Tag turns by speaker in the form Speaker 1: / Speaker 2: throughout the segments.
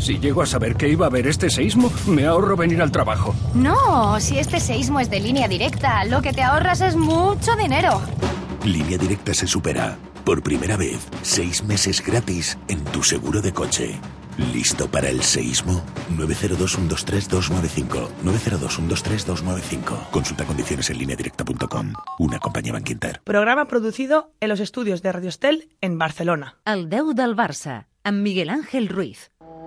Speaker 1: Si llego a saber que iba a haber este seísmo, me ahorro venir al trabajo.
Speaker 2: No, si este seísmo es de Línea Directa, lo que te ahorras es mucho dinero.
Speaker 3: Línea Directa se supera. Por primera vez, 6 meses gratis en tu seguro de coche. ¿Listo para el seísmo? 902-123-295. 902-123-295. Consulta condiciones en lineadirecta.com. Una compañía Bankinter.
Speaker 4: Programa producido en los estudios de Radio Estel en Barcelona.
Speaker 5: El 10 del Barça, amb Miguel Ángel Ruiz.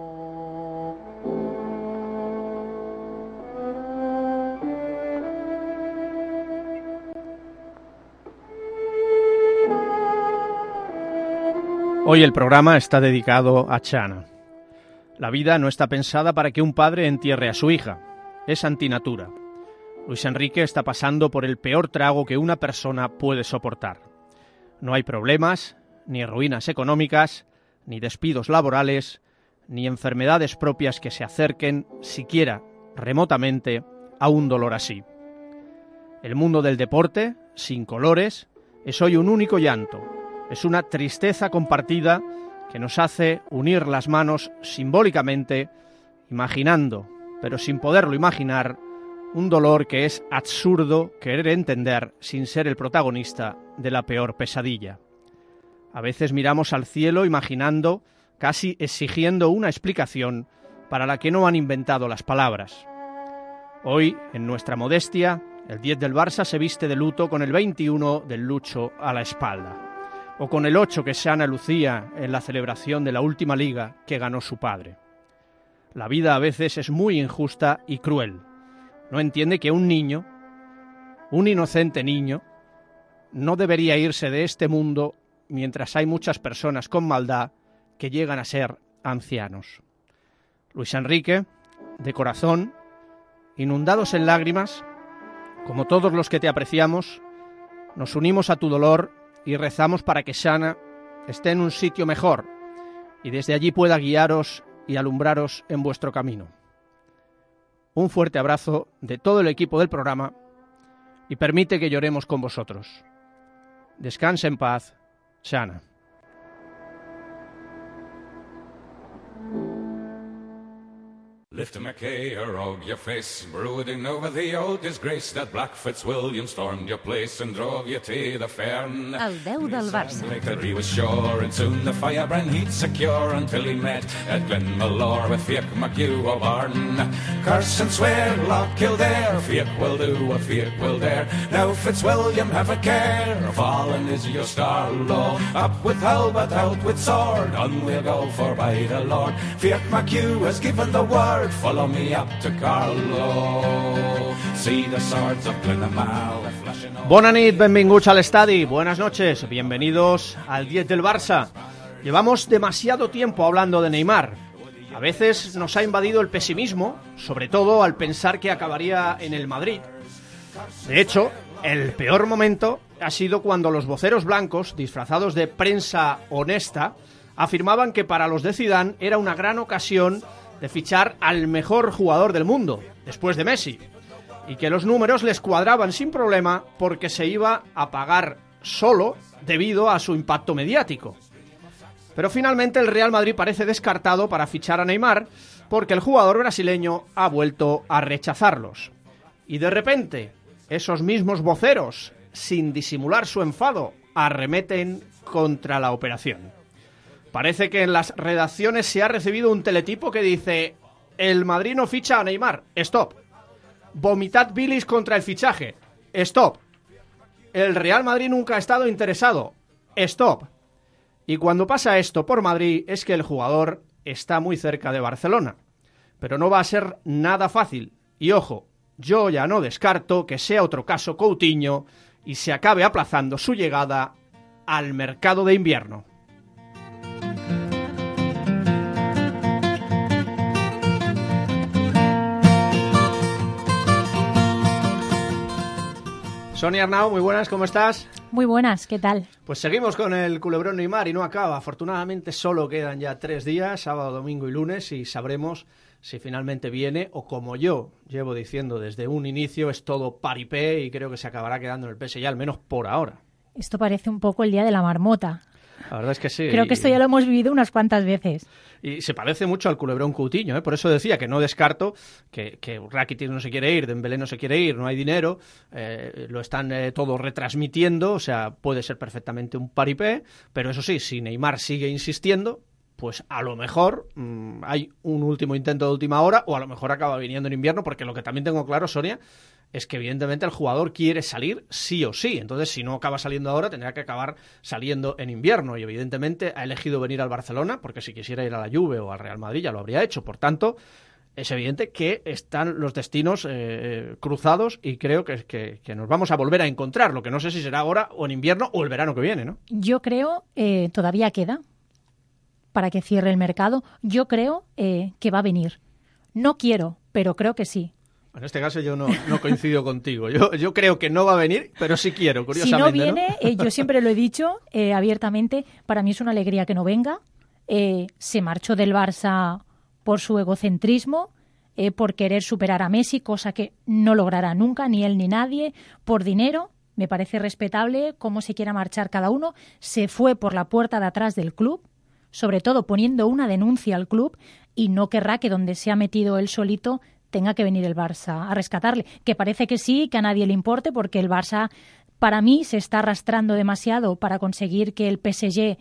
Speaker 6: Hoy el programa está dedicado a Chana. La vida no está pensada para que un padre entierre a su hija. Es antinatura. Luis Enrique está pasando por el peor trago que una persona puede soportar. No hay problemas, ni ruinas económicas, ni despidos laborales, ni enfermedades propias que se acerquen, siquiera remotamente, a un dolor así. El mundo del deporte, sin colores, es hoy un único llanto. Es una tristeza compartida que nos hace unir las manos simbólicamente, imaginando, pero sin poderlo imaginar, un dolor que es absurdo querer entender sin ser el protagonista de la peor pesadilla. A veces miramos al cielo imaginando, casi exigiendo una explicación para la que no han inventado las palabras. Hoy, en nuestra modestia, el 10 del Barça se viste de luto con el 21 del Lucho a la espalda, o con el 8 que Chana lucía en la celebración de la última liga que ganó su padre. La vida a veces es muy injusta y cruel. No entiende que un niño, un inocente niño, no debería irse de este mundo mientras hay muchas personas con maldad que llegan a ser ancianos. Luis Enrique, de corazón, inundados en lágrimas, como todos los que te apreciamos, nos unimos a tu dolor y rezamos para que Chana esté en un sitio mejor y desde allí pueda guiaros y alumbraros en vuestro camino. Un fuerte abrazo de todo el equipo del programa y permite que lloremos con vosotros. Descansa en paz, Chana.
Speaker 7: Lift a Mackay, a rogue your face, brooding over the old disgrace that Black Fitzwilliam stormed your place and drove you to the Fern.
Speaker 5: El 10 del Barça.
Speaker 7: He was sure, and soon the firebrand he'd secure until he met at Glenmalure with Fiach MacHugh O'Barn. Curse and swear, Loch Kildare, Fiach will do what Fiach will dare. Now Fitzwilliam, have a care, fallen is your star low. Up with halberd, out with sword, on we'll go for by the Lord. Fiach MacHugh has given the word. Follow me up to Carlow. See the swords of Glenamal.
Speaker 6: Bona nit, benvinguts al estadi. Buenas noches, bienvenidos al 10 del Barça. Llevamos demasiado tiempo hablando de Neymar. A veces nos ha invadido el pesimismo, sobre todo al pensar que acabaría en el Madrid. De hecho, el peor momento ha sido cuando los voceros blancos, disfrazados de prensa honesta, afirmaban que para los de Zidane era una gran ocasión de fichar al mejor jugador del mundo, después de Messi, y que los números les cuadraban sin problema porque se iba a pagar solo debido a su impacto mediático. Pero finalmente el Real Madrid parece descartado para fichar a Neymar porque el jugador brasileño ha vuelto a rechazarlos. Y de repente, esos mismos voceros, sin disimular su enfado, arremeten contra la operación. Parece que en las redacciones se ha recibido un teletipo que dice: el Madrid no ficha a Neymar, stop. Vomitad bilis contra el fichaje, stop. El Real Madrid nunca ha estado interesado, stop. Y cuando pasa esto por Madrid es que el jugador está muy cerca de Barcelona. Pero no va a ser nada fácil. Y ojo, yo ya no descarto que sea otro caso Coutinho y se acabe aplazando su llegada al mercado de invierno. Sonia Arnau, muy buenas, ¿cómo estás?
Speaker 8: Muy buenas, ¿qué tal?
Speaker 6: Pues seguimos con el culebrón Neymar y no acaba. Afortunadamente solo quedan ya 3 días, sábado, domingo y lunes, y sabremos si finalmente viene o, como yo llevo diciendo desde un inicio, es todo paripé y creo que se acabará quedando en el PSG, al menos por ahora.
Speaker 8: Esto parece un poco el día de la marmota.
Speaker 6: La verdad es que sí.
Speaker 8: Creo que esto ya lo hemos vivido unas cuantas veces.
Speaker 6: Y se parece mucho al culebrón Coutinho, ¿eh? Por eso decía que no descarto que Rakitic no se quiere ir, Dembélé no se quiere ir, no hay dinero, lo están todos retransmitiendo, o sea, puede ser perfectamente un paripé, pero eso sí, si Neymar sigue insistiendo, pues a lo mejor hay un último intento de última hora, o a lo mejor acaba viniendo en invierno, porque lo que también tengo claro, Sonia, es que evidentemente el jugador quiere salir sí o sí. Entonces, si no acaba saliendo ahora, tendrá que acabar saliendo en invierno. Y evidentemente ha elegido venir al Barcelona, porque si quisiera ir a la Juve o al Real Madrid ya lo habría hecho. Por tanto, es evidente que están los destinos cruzados y creo que nos vamos a volver a encontrar. Lo que no sé si será ahora o en invierno o el verano que viene, ¿no?
Speaker 8: Yo creo, todavía queda para que cierre el mercado. Yo creo que va a venir. No quiero, pero creo que sí. En
Speaker 6: este caso yo no coincido contigo. Yo creo que no va a venir, pero sí quiero, curiosamente.
Speaker 8: Si no viene, ¿no? Yo siempre lo he dicho abiertamente, para mí es una alegría que no venga. Se marchó del Barça por su egocentrismo, por querer superar a Messi, cosa que no logrará nunca, ni él ni nadie, por dinero. Me parece respetable cómo se quiera marchar cada uno. Se fue por la puerta de atrás del club, sobre todo poniendo una denuncia al club, y no querrá que donde se ha metido él solito tenga que venir el Barça a rescatarle, que parece que sí, que a nadie le importe, porque el Barça, para mí, se está arrastrando demasiado para conseguir que el PSG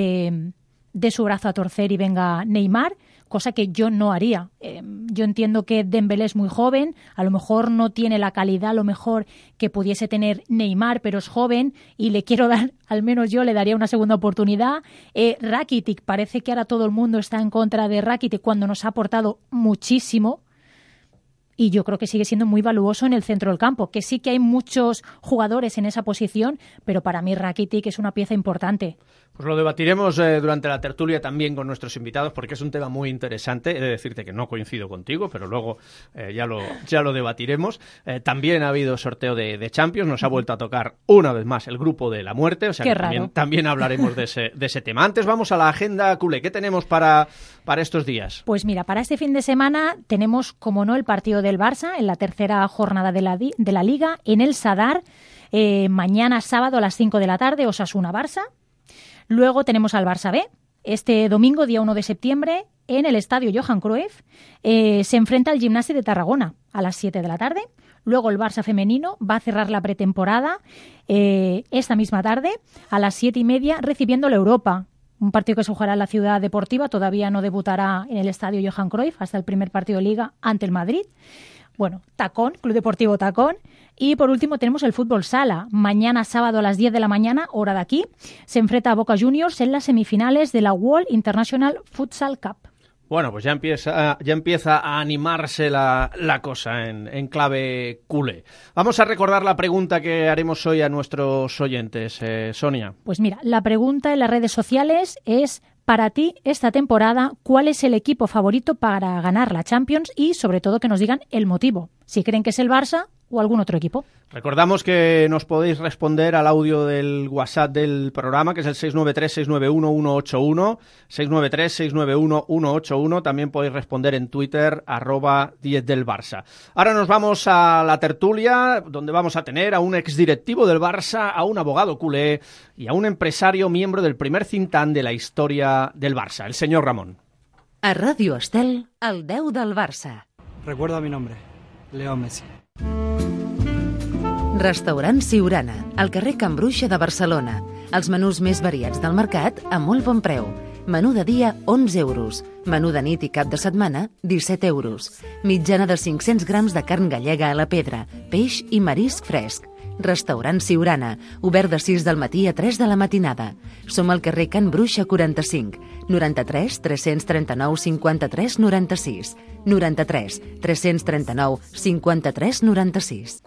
Speaker 8: dé su brazo a torcer y venga Neymar, cosa que yo no haría. Yo entiendo que Dembélé es muy joven, a lo mejor no tiene la calidad, a lo mejor que pudiese tener Neymar, pero es joven y le quiero dar, al menos yo le daría una segunda oportunidad. Rakitic, parece que ahora todo el mundo está en contra de Rakitic cuando nos ha aportado muchísimo. Y yo creo que sigue siendo muy valuoso en el centro del campo, que sí que hay muchos jugadores en esa posición, pero para mí Rakitic es una pieza importante.
Speaker 6: Pues lo debatiremos durante la tertulia también con nuestros invitados, porque es un tema muy interesante. He de decirte que no coincido contigo, pero luego ya lo debatiremos. También ha habido sorteo de Champions, nos ha vuelto a tocar una vez más el grupo de la muerte, o sea que también hablaremos de ese tema. Antes vamos a la agenda culé. ¿Qué tenemos para estos días?
Speaker 8: Pues mira, para este fin de semana tenemos, como no, el partido del Barça en la tercera jornada de la Liga en el Sadar, mañana sábado a las 5 de la tarde, Osasuna-Barça. Luego tenemos al Barça B, este domingo, día 1 de septiembre, en el estadio Johan Cruyff, se enfrenta al Gimnàstic de Tarragona a las 7 de la tarde. Luego el Barça femenino va a cerrar la pretemporada esta misma tarde a las 7:30 recibiendo la Europa. Un partido que se jugará en la Ciudad Deportiva, todavía no debutará en el estadio Johan Cruyff hasta el primer partido de Liga ante el Madrid. Bueno, Tacón, Club Deportivo Tacón. Y por último tenemos el fútbol sala. Mañana sábado a las 10 de la mañana, hora de aquí, se enfrenta a Boca Juniors en las semifinales de la World International Futsal Cup.
Speaker 6: Bueno, pues ya empieza a animarse la cosa en clave culé. Vamos a recordar la pregunta que haremos hoy a nuestros oyentes, Sonia.
Speaker 8: Pues mira, la pregunta en las redes sociales es: para ti, esta temporada, ¿cuál es el equipo favorito para ganar la Champions? Y, sobre todo, que nos digan el motivo. Si creen que es el Barça o algún otro equipo.
Speaker 6: Recordamos que nos podéis responder al audio del WhatsApp del programa, que es el 693-691-181, 693-691-181. También podéis responder en Twitter, @10delbarça. Ahora nos vamos a la tertulia, donde vamos a tener a un exdirectivo del Barça, a un abogado culé y a un empresario miembro del primer think tank de la historia del Barça, el señor Ramón.
Speaker 5: A Ràdio Estel, el 10 del Barça.
Speaker 9: Recuerda mi nombre, Leo Messi.
Speaker 5: Restaurant Siurana, al carrer Can Bruixa de Barcelona. Els menús més variats del mercat a molt bon preu. Menú de dia, 11 euros. Menú de nit i cap de setmana, 17 euros. Mitjana de 500 grams de carn gallega a la pedra, peix i marisc fresc. Restaurant Siurana, obert de 6 del matí a 3 de la matinada. Som al carrer Can Bruixa 45, 93 339 53 96, 93 339 53 96.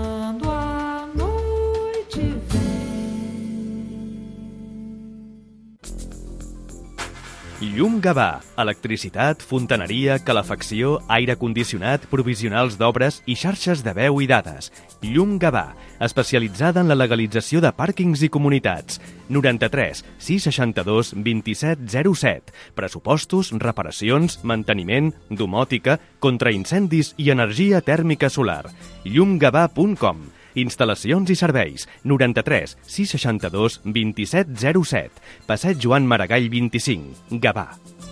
Speaker 10: Llum Gavà, electricitat, fontaneria, calefacció, aire condicionat, provisionals d'obres i xarxes de veu i dades. Llum Gavà, especialitzada en la legalització de pàrquings i comunitats. 93 662 27 07. Pressupostos, reparacions, manteniment, domòtica, contraincendis i energia tèrmica solar. llumgavà.com. Instal·lacions i serveis. 93 662 2707. Passeig Joan Maragall 25. Gavà.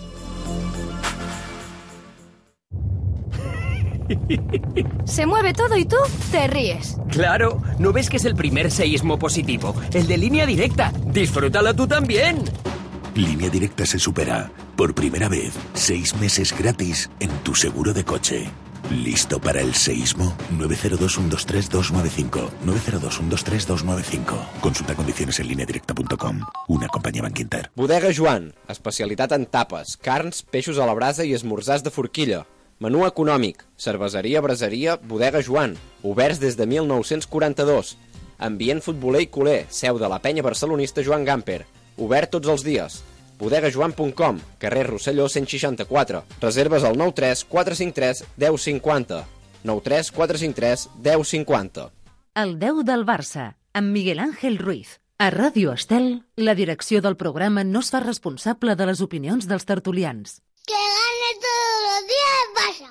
Speaker 2: Se mueve todo y tú te ríes.
Speaker 11: Claro, ¿no ves que es el primer seísmo positivo? El de Línea Directa. Disfrútalo tú también.
Speaker 3: Línea Directa se supera. Por primera vez, 6 meses gratis en tu seguro de coche. ¿Listo para el seísmo? 902-123-295. 902-123-295. Consulta condiciones en lineadirecta.com. Una companyia Bankinter.
Speaker 12: Bodega Joan, especialitat en tapes, carns, peixos a la brasa i esmorzars de forquilla. Menú econòmic, cerveseria, braseria, Bodega Joan, oberts des de 1942. Ambient futboler i culer, seu de la penya barcelonista Joan Gamper. Obert tots els dies. bodegajoan.com, carrer Rosselló 164. Reserves al 93 453 1050. 93 453 1050.
Speaker 5: El 10 del Barça, amb Miguel Ángel Ruiz. A Ràdio Estel, la direcció del programa no es fa responsable de les opinions dels tertulians.
Speaker 13: Que gane todos los días el Barça.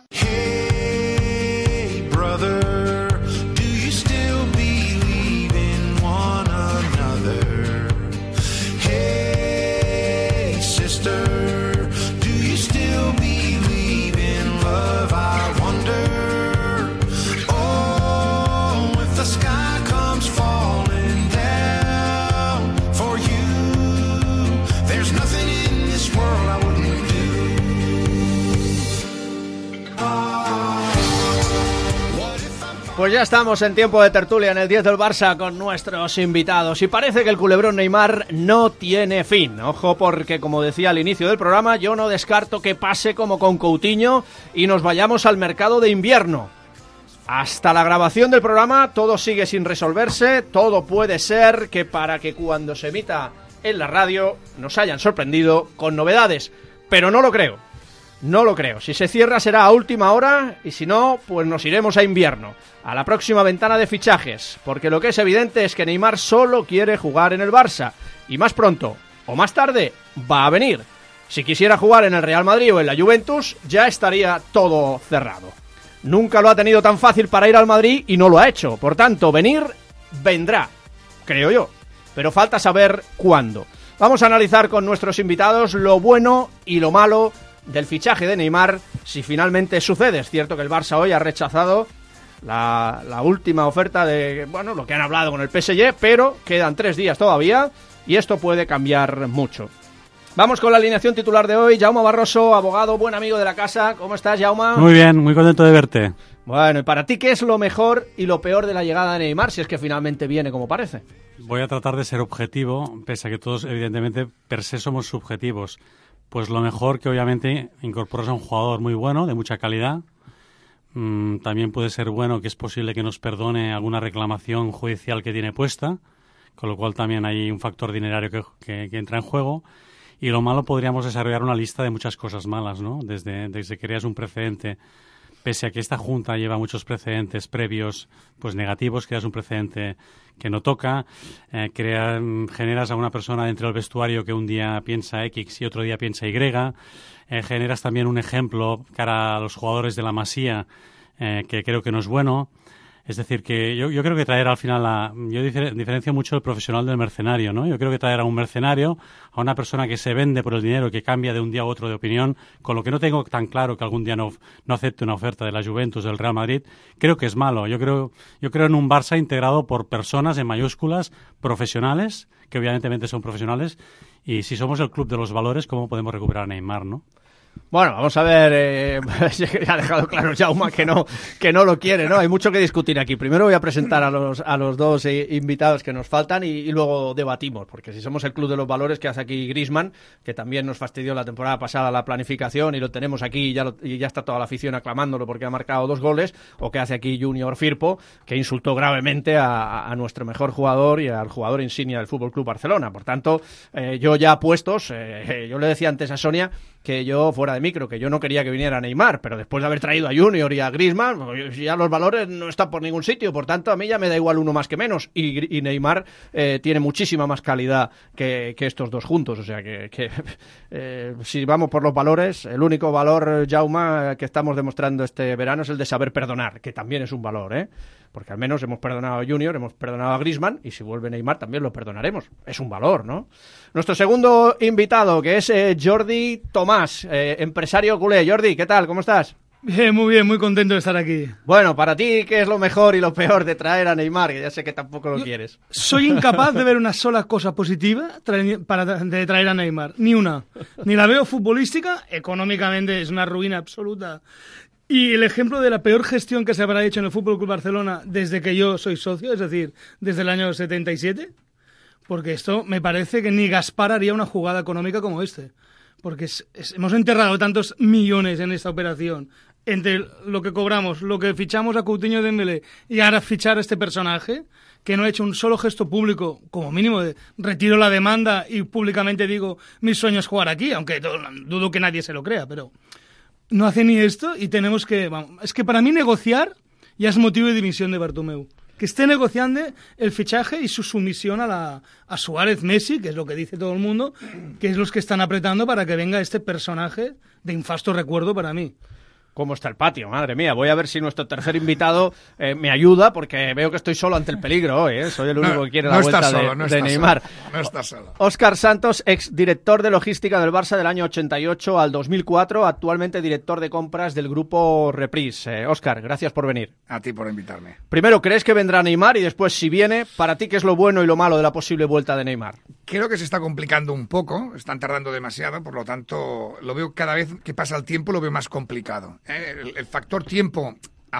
Speaker 14: Hey, brother, do you still believe in one another? Hey, sister, do you still believe in love? I wonder. Oh, if the sky comes falling down for you, there's nothing in this world I wouldn't do.
Speaker 6: Pues ya estamos en tiempo de tertulia en el 10 del Barça con nuestros invitados y parece que el culebrón Neymar no tiene fin. Ojo porque, como decía al inicio del programa, yo no descarto que pase como con Coutinho y nos vayamos al mercado de invierno. Hasta la grabación del programa todo sigue sin resolverse, todo puede ser que para que cuando se emita en la radio nos hayan sorprendido con novedades, pero no lo creo. No lo creo. Si se cierra será a última hora y si no, pues nos iremos a invierno, a la próxima ventana de fichajes, porque lo que es evidente es que Neymar solo quiere jugar en el Barça y más pronto o más tarde va a venir. Si quisiera jugar en el Real Madrid o en la Juventus ya estaría todo cerrado. Nunca lo ha tenido tan fácil para ir al Madrid y no lo ha hecho. Por tanto, venir vendrá, creo yo, pero falta saber cuándo. Vamos a analizar con nuestros invitados lo bueno y lo malo del fichaje de Neymar, si finalmente sucede. Es cierto que el Barça hoy ha rechazado la última oferta de, bueno, lo que han hablado con el PSG, pero quedan 3 días todavía y esto puede cambiar mucho. Vamos con la alineación titular de hoy. Jaume Barroso, abogado, buen amigo de la casa. ¿Cómo estás, Jaume?
Speaker 15: Muy bien, muy contento de verte.
Speaker 6: Bueno, ¿y para ti qué es lo mejor y lo peor de la llegada de Neymar, si es que finalmente viene como parece?
Speaker 15: Voy a tratar de ser objetivo, pese a que todos, evidentemente, per se somos subjetivos. Pues lo mejor que obviamente incorporas a un jugador muy bueno, de mucha calidad. También puede ser bueno que es posible que nos perdone alguna reclamación judicial que tiene puesta, con lo cual también hay un factor dinerario que entra en juego. Y lo malo podríamos desarrollar una lista de muchas cosas malas, ¿no? Desde que creas un precedente, pese a que esta junta lleva muchos precedentes previos pues negativos, creas un precedente que no toca, generas a una persona dentro del vestuario que un día piensa X y otro día piensa Y, generas también un ejemplo cara a los jugadores de la Masía que creo que no es bueno. Es decir, que yo creo que traer al final yo diferencio mucho el profesional del mercenario, ¿no? Yo creo que traer a un mercenario, a una persona que se vende por el dinero, que cambia de un día a otro de opinión, con lo que no tengo tan claro que algún día no acepte una oferta de la Juventus, del Real Madrid, creo que es malo. Yo creo en un Barça integrado por personas en mayúsculas, profesionales, que obviamente son profesionales, y si somos el club de los valores, ¿cómo podemos recuperar a Neymar, no?
Speaker 6: Bueno, vamos a ver, ha dejado claro Jaume que no lo quiere, ¿no? Hay mucho que discutir aquí. Primero voy a presentar a los dos invitados que nos faltan y luego debatimos, porque si somos el club de los valores que hace aquí Griezmann, que también nos fastidió la temporada pasada la planificación y lo tenemos aquí y ya está toda la afición aclamándolo porque ha marcado 2 goles, o que hace aquí Junior Firpo, que insultó gravemente a nuestro mejor jugador y al jugador insignia del FC Barcelona. Por tanto, yo ya puestos, yo le decía antes a Sonia que yo, fuera de micro, que yo no quería que viniera Neymar, pero después de haber traído a Junior y a Griezmann, ya los valores no están por ningún sitio, por tanto a mí ya me da igual uno más que menos, y Neymar tiene muchísima más calidad que estos dos juntos, o sea que si vamos por los valores, el único valor, Jaume, que estamos demostrando este verano es el de saber perdonar, que también es un valor, Porque al menos hemos perdonado a Junior, hemos perdonado a Griezmann, y si vuelve Neymar también lo perdonaremos. Es un valor, ¿no? Nuestro segundo invitado, que es Jordi Tomàs, empresario culé. Jordi, ¿qué tal? ¿Cómo estás?
Speaker 16: Bien, muy contento de estar aquí.
Speaker 6: Bueno, para ti, ¿qué es lo mejor y lo peor de traer a Neymar? Que ya sé que tampoco lo quieres.
Speaker 16: Soy incapaz de ver una sola cosa positiva de traer a Neymar. Ni una. Ni la veo futbolística, económicamente es una ruina absoluta. Y el ejemplo de la peor gestión que se habrá hecho en el Fútbol Club Barcelona desde que yo soy socio, es decir, desde el año 77, porque esto me parece que ni Gaspar haría una jugada económica como este. Porque hemos enterrado tantos millones en esta operación, entre lo que cobramos, lo que fichamos a Coutinho Dembélé y ahora fichar a este personaje, que no ha hecho un solo gesto público, como mínimo de retiro la demanda y públicamente digo, mi sueño es jugar aquí, aunque dudo que nadie se lo crea, pero no hace ni esto y tenemos que... es que para mí negociar ya es motivo de dimisión de Bartomeu. Que esté negociando el fichaje y su sumisión a Suárez, Messi, que es lo que dice todo el mundo, que es los que están apretando para que venga este personaje de infasto recuerdo para mí.
Speaker 6: ¿Cómo está el patio? Madre mía, voy a ver si nuestro tercer invitado me ayuda, porque veo que estoy solo ante el peligro hoy, ¿eh? Soy el único que quiere la vuelta de Neymar.
Speaker 17: No estás solo.
Speaker 6: Óscar Santos, exdirector de logística del Barça del año 88 al 2004, actualmente director de compras del grupo Reprise. Óscar, gracias por venir.
Speaker 17: A ti por invitarme.
Speaker 6: Primero, ¿crees que vendrá Neymar? Y después, si viene, para ti, ¿qué es lo bueno y lo malo de la posible vuelta de Neymar?
Speaker 17: Creo que se está complicando un poco, están tardando demasiado, por lo tanto, lo veo cada vez que pasa el tiempo, lo veo más complicado. El factor tiempo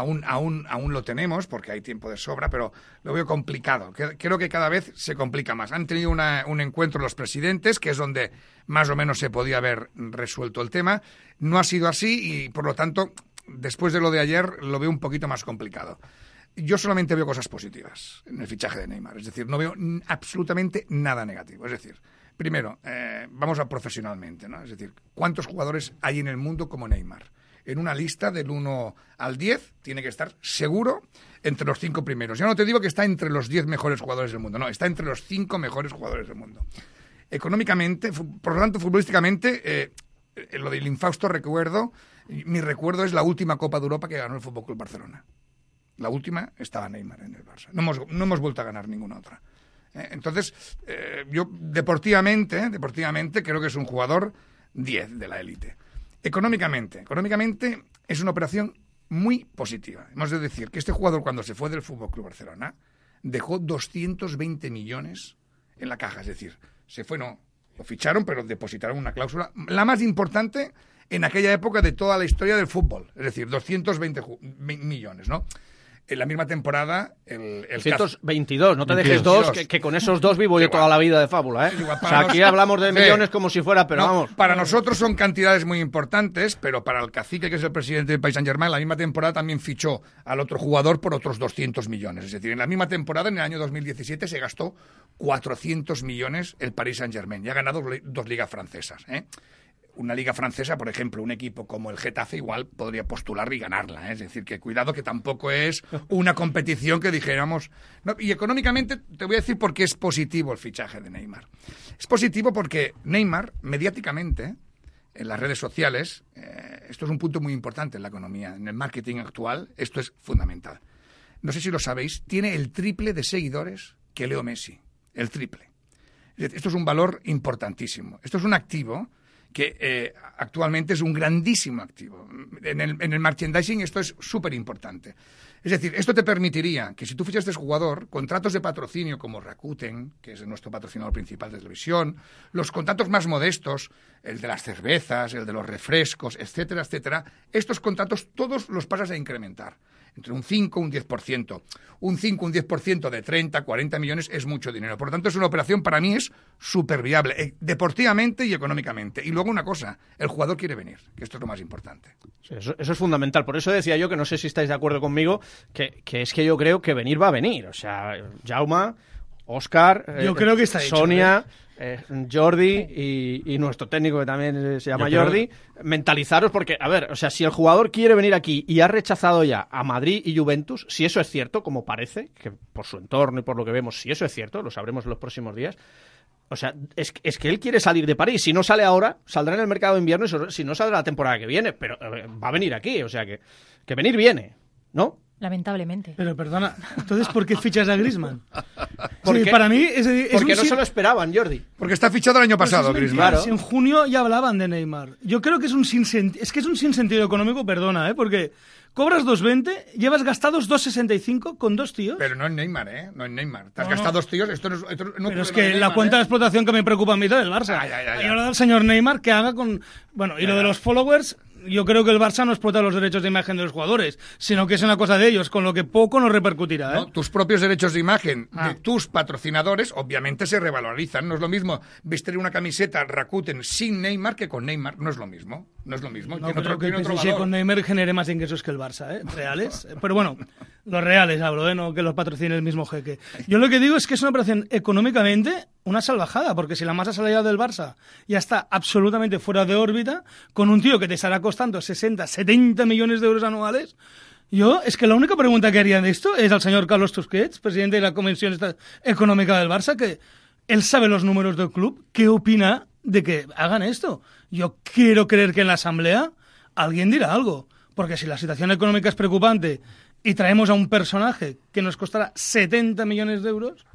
Speaker 17: aún lo tenemos, porque hay tiempo de sobra, pero lo veo complicado. Creo que cada vez se complica más. Han tenido un encuentro los presidentes, que es donde más o menos se podía haber resuelto el tema. No ha sido así y, por lo tanto, después de lo de ayer, lo veo un poquito más complicado. Yo solamente veo cosas positivas en el fichaje de Neymar. Es decir, no veo absolutamente nada negativo. Es decir, primero, vamos a profesionalmente, ¿no? Es decir, ¿cuántos jugadores hay en el mundo como Neymar? En una lista del 1 al 10 tiene que estar seguro entre los 5 primeros. Ya no te digo que está entre los 10 mejores jugadores del mundo, no, está entre los 5 mejores jugadores del mundo. Económicamente, por lo tanto, futbolísticamente, lo del infausto recuerdo, mi recuerdo es la última Copa de Europa que ganó el FC Barcelona. La última estaba Neymar en el Barça. No hemos vuelto a ganar ninguna otra. Entonces, yo deportivamente creo que es un jugador 10 de la élite. Económicamente es una operación muy positiva. Hemos de decir que este jugador, cuando se fue del FC Barcelona, dejó 220 millones en la caja. Es decir, se fue, no, lo ficharon, pero depositaron una cláusula, la más importante en aquella época de toda la historia del fútbol. Es decir, 220 millones, ¿no? En la misma temporada... el
Speaker 6: 122, no te dejes dos, que con esos dos vivo yo toda la vida de fábula, ¿eh? O sea, aquí hablamos de millones como si fuera, pero no, vamos...
Speaker 17: Para nosotros son cantidades muy importantes, pero para el cacique, que es el presidente del Paris Saint-Germain, la misma temporada también fichó al otro jugador por otros 200 millones. Es decir, en la misma temporada, en el año 2017, se gastó 400 millones el Paris Saint-Germain. Y ha ganado 2 ligas francesas, ¿eh? Una liga francesa, por ejemplo, un equipo como el Getafe igual podría postular y ganarla, ¿eh? Es decir, que cuidado, que tampoco es una competición que dijéramos... No, y económicamente te voy a decir por qué es positivo el fichaje de Neymar. Es positivo porque Neymar, mediáticamente, en las redes sociales, esto es un punto muy importante en la economía, en el marketing actual, esto es fundamental. No sé si lo sabéis, tiene el triple de seguidores que Leo Messi, el triple. Esto es un valor importantísimo. Esto es un activo que actualmente es un grandísimo activo. En el merchandising esto es súper importante. Es decir, esto te permitiría que si tú fichas a este jugador, contratos de patrocinio como Rakuten, que es nuestro patrocinador principal de televisión, los contratos más modestos, el de las cervezas, el de los refrescos, etcétera, etcétera, estos contratos todos los pasas a incrementar. Entre un 5 y un 10%. Un 5, un 10% de 30, 40 millones es mucho dinero. Por lo tanto, es una operación, para mí, es súper viable, deportivamente y económicamente. Y luego una cosa, el jugador quiere venir, que esto es lo más importante.
Speaker 6: Sí, eso es fundamental. Por eso decía yo, que no sé si estáis de acuerdo conmigo, que es que yo creo que venir va a venir. O sea, Jaume, Óscar,
Speaker 16: yo creo que está hecho,
Speaker 6: Sonia... Jordi y nuestro técnico, que también se llama Jordi, mentalizaros, porque, a ver, o sea, si el jugador quiere venir aquí y ha rechazado ya a Madrid y Juventus, si eso es cierto, como parece, que por su entorno y por lo que vemos, si eso es cierto, lo sabremos en los próximos días, o sea, es que él quiere salir de París. Si no sale ahora, saldrá en el mercado de invierno, y si no saldrá la temporada que viene, pero va a venir aquí, o sea, que venir viene, ¿no?
Speaker 8: lamentablemente.
Speaker 16: Pero perdona, entonces ¿por qué fichas a Griezmann?
Speaker 6: Porque,
Speaker 16: sí, para mí
Speaker 6: porque no se lo esperaban, Jordi.
Speaker 17: Porque está fichado el año pasado, Griezmann.
Speaker 16: Claro. En junio ya hablaban de Neymar. Yo creo que es un sinsentido económico, perdona, porque cobras 2.20, llevas gastados 2.65 con 2 tíos.
Speaker 17: Pero no es Neymar, ¿eh? No es Neymar. Te has gastado 2 tíos, esto no
Speaker 16: pero es que la cuenta de explotación que me preocupa a mí es del Barça. Y ahora del señor Neymar que haga con... Bueno, y lo de los followers... Yo creo que el Barça no explota los derechos de imagen de los jugadores, sino que es una cosa de ellos, con lo que poco nos repercutirá. ¿eh?
Speaker 17: No, tus propios derechos de imagen de tus patrocinadores obviamente se revalorizan. No es lo mismo vestir una camiseta Rakuten sin Neymar que con Neymar. No es lo mismo. No es lo mismo.
Speaker 16: No creo que el PSG con Neymar genere más ingresos que el Barça, reales. Pero bueno, los reales hablo, no que los patrocine el mismo jeque. Yo lo que digo es que es una operación económicamente una salvajada, porque si la masa salarial del Barça ya está absolutamente fuera de órbita, con un tío que te estará costando 60, 70 millones de euros anuales, yo es que la única pregunta que haría de esto es al señor Carlos Tusquets, presidente de la Comisión Económica del Barça, que él sabe los números del club, ¿qué opina de que hagan esto? Yo quiero creer que en la asamblea alguien dirá algo, porque si la situación económica es preocupante y traemos a un personaje que nos costará 70 millones de euros,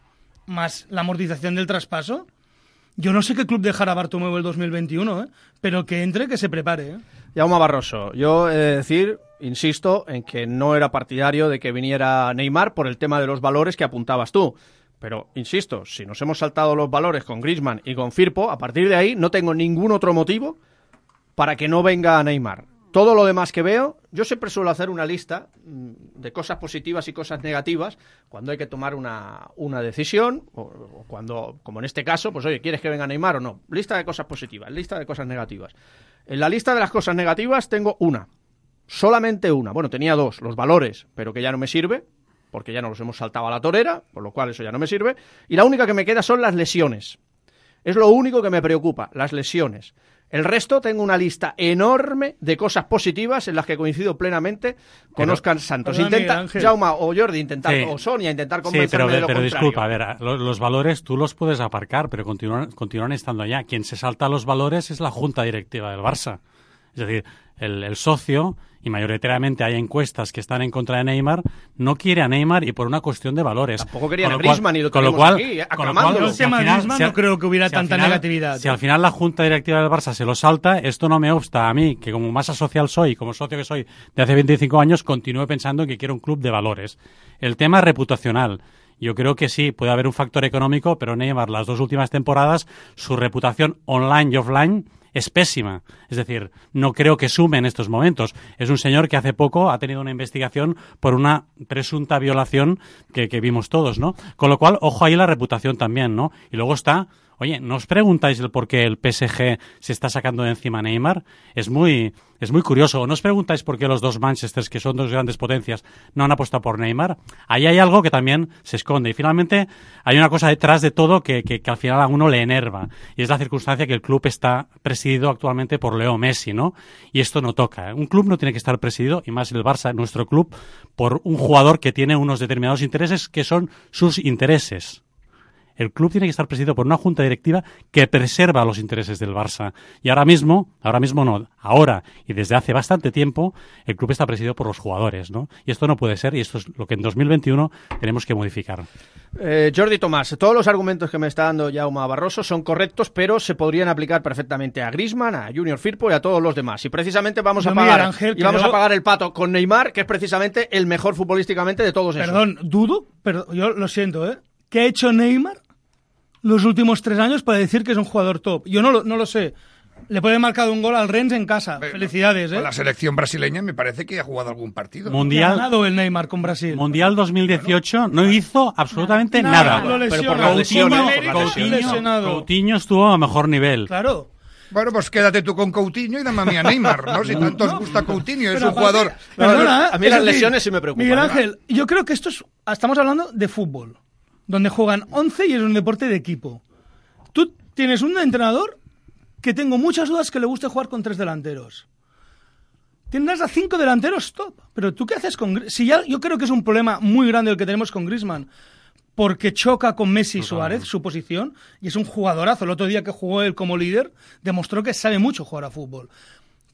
Speaker 16: más la amortización del traspaso, yo no sé qué club dejará Bartomeu el 2021, pero que entre, que se prepare.
Speaker 6: Jaume Barroso, yo he de decir, insisto, en que no era partidario de que viniera Neymar por el tema de los valores que apuntabas tú. Pero, insisto, si nos hemos saltado los valores con Griezmann y con Firpo, a partir de ahí no tengo ningún otro motivo para que no venga Neymar. Todo lo demás que veo, yo siempre suelo hacer una lista de cosas positivas y cosas negativas cuando hay que tomar una decisión, o cuando, como en este caso, pues oye, ¿quieres que venga Neymar o no? Lista de cosas positivas, lista de cosas negativas. En la lista de las cosas negativas tengo una, solamente una. Bueno, tenía 2, los valores, pero que ya no me sirve, porque ya nos los hemos saltado a la torera, por lo cual eso ya no me sirve. Y la única que me queda son las lesiones. Es lo único que me preocupa, las lesiones. El resto tengo una lista enorme de cosas positivas en las que coincido plenamente con Óscar Santos. Intenta, Jaume o Jordi, o Sonia, intentar convencerme de lo contrario.
Speaker 15: Disculpa, a ver, los valores tú los puedes aparcar, pero continúan estando allá. Quien se salta los valores es la junta directiva del Barça. Es decir, el socio, y mayoritariamente hay encuestas que están en contra de Neymar, no quiere a Neymar y por una cuestión de valores.
Speaker 6: Tampoco querían a Griezmann y lo tenemos aquí, aclamándolo.
Speaker 16: El tema de Griezmann no creo que hubiera tanta negatividad.
Speaker 15: Si al final la junta directiva del Barça se lo salta, esto no me obsta a mí, que como masa social soy, como socio que soy de hace 25 años, continúe pensando en que quiero un club de valores. El tema reputacional. Yo creo que sí, puede haber un factor económico, pero Neymar, las 2 últimas temporadas, su reputación online y offline es pésima. Es decir, no creo que sume en estos momentos. Es un señor que hace poco ha tenido una investigación por una presunta violación que vimos todos, ¿no? Con lo cual, ojo ahí la reputación también, ¿no? Y luego está... Oye, ¿no os preguntáis el por qué el PSG se está sacando de encima a Neymar? Es muy curioso. ¿No os preguntáis por qué los 2 Manchesters, que son 2 grandes potencias, no han apostado por Neymar? Ahí hay algo que también se esconde. Y finalmente hay una cosa detrás de todo que al final a uno le enerva. Y es la circunstancia que el club está presidido actualmente por Leo Messi, ¿no? Y esto no toca. Un club no tiene que estar presidido, y más el Barça, nuestro club, por un jugador que tiene unos determinados intereses que son sus intereses. El club tiene que estar presidido por una junta directiva que preserva los intereses del Barça. Y ahora mismo no, ahora y desde hace bastante tiempo, el club está presidido por los jugadores, ¿no? Y esto no puede ser, y esto es lo que en 2021 tenemos que modificar.
Speaker 6: Jordi Tomás, todos los argumentos que me está dando Jaume Barroso son correctos, pero se podrían aplicar perfectamente a Griezmann, a Junior Firpo y a todos los demás. Y precisamente vamos a pagar el pato con Neymar, que es precisamente el mejor futbolísticamente de todos esos.
Speaker 16: Perdón, yo lo siento, ¿qué ha hecho Neymar los últimos 3 años para decir que es un jugador top? Yo no lo sé. Le puede marcar un gol al Rennes en casa. Felicidades,
Speaker 17: Con la selección brasileña me parece que ha jugado algún partido.
Speaker 15: Mundial,
Speaker 16: ha ganado el Neymar con Brasil.
Speaker 15: Mundial 2018 no hizo absolutamente nada.
Speaker 16: Pero por la lesión,
Speaker 15: Coutinho estuvo a mejor nivel.
Speaker 16: Claro.
Speaker 17: Bueno, pues quédate tú con Coutinho y dame a mí a Neymar, ¿no? Si tanto os gusta Coutinho, es un jugador...
Speaker 16: Perdona,
Speaker 6: a mí las lesiones sí me preocupan.
Speaker 16: Miguel Ángel, yo creo que estamos hablando de fútbol, donde juegan 11 y es un deporte de equipo. Tú tienes un entrenador que tengo muchas dudas que le guste jugar con 3 delanteros. Tendrás a 5 delanteros top, pero ¿tú qué haces con Griezmann? Si ya, yo creo que es un problema muy grande el que tenemos con Griezmann, porque choca con Messi y Suárez, su posición, y es un jugadorazo. El otro día que jugó él como líder, demostró que sabe mucho jugar a fútbol.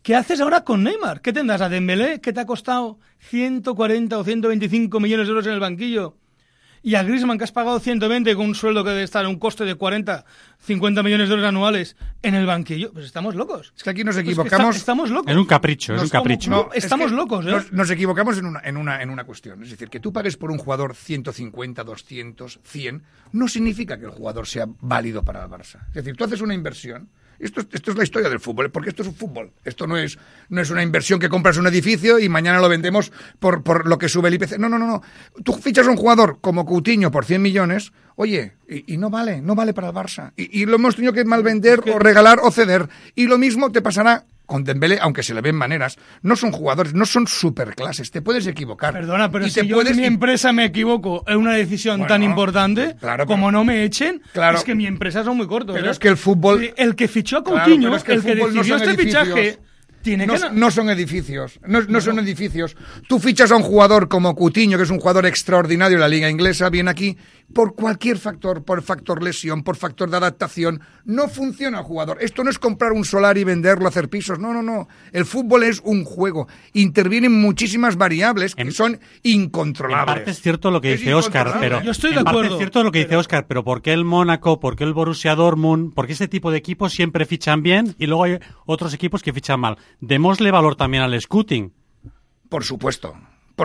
Speaker 16: ¿Qué haces ahora con Neymar? ¿Qué tendrás a Dembélé, que te ha costado 140 o 125 millones de euros en el banquillo? Y a Griezmann, que has pagado 120 con un sueldo que debe estar en un coste de 40, 50 millones de euros anuales en el banquillo. Pues estamos locos.
Speaker 17: Es que aquí nos equivocamos.
Speaker 16: Estamos locos.
Speaker 15: Es un capricho,
Speaker 16: No, estamos locos, ¿eh?
Speaker 17: Nos equivocamos en una cuestión. Es decir, que tú pagues por un jugador 150, 200, 100, no significa que el jugador sea válido para el Barça. Es decir, tú haces una inversión. Esto es la historia del fútbol, porque esto es un fútbol. Esto no es una inversión que compras un edificio y mañana lo vendemos por lo que sube el IPC. No. Tú fichas a un jugador como Coutinho por 100 millones, oye, y no vale para el Barça. Y lo hemos tenido que malvender o regalar o ceder. Y lo mismo te pasará con Dembélé, aunque se le ven maneras. No son jugadores, no son superclases. Te puedes equivocar.
Speaker 16: Perdona, pero si yo en mi empresa me equivoco en una decisión tan importante, como no me echen, es que mi empresa son muy cortos.
Speaker 17: Pero es que el fútbol...
Speaker 16: El que fichó a Coutinho,
Speaker 17: el que
Speaker 16: decidió este fichaje...
Speaker 17: No son edificios, no son edificios. Tú fichas a un jugador como Coutinho, que es un jugador extraordinario en la liga inglesa, viene aquí por cualquier factor, por factor lesión, por factor de adaptación. No funciona el jugador. Esto no es comprar un solar y venderlo, hacer pisos. No. El fútbol es un juego. Intervienen muchísimas variables que son incontrolables.
Speaker 15: En parte es cierto lo que dice Óscar, pero...
Speaker 16: Yo estoy de acuerdo.
Speaker 15: Es cierto lo que dice Óscar, pero ¿por qué el Mónaco, por qué el Borussia Dortmund, por qué ese tipo de equipos siempre fichan bien y luego hay otros equipos que fichan mal? Démosle valor también al scouting.
Speaker 17: Por supuesto.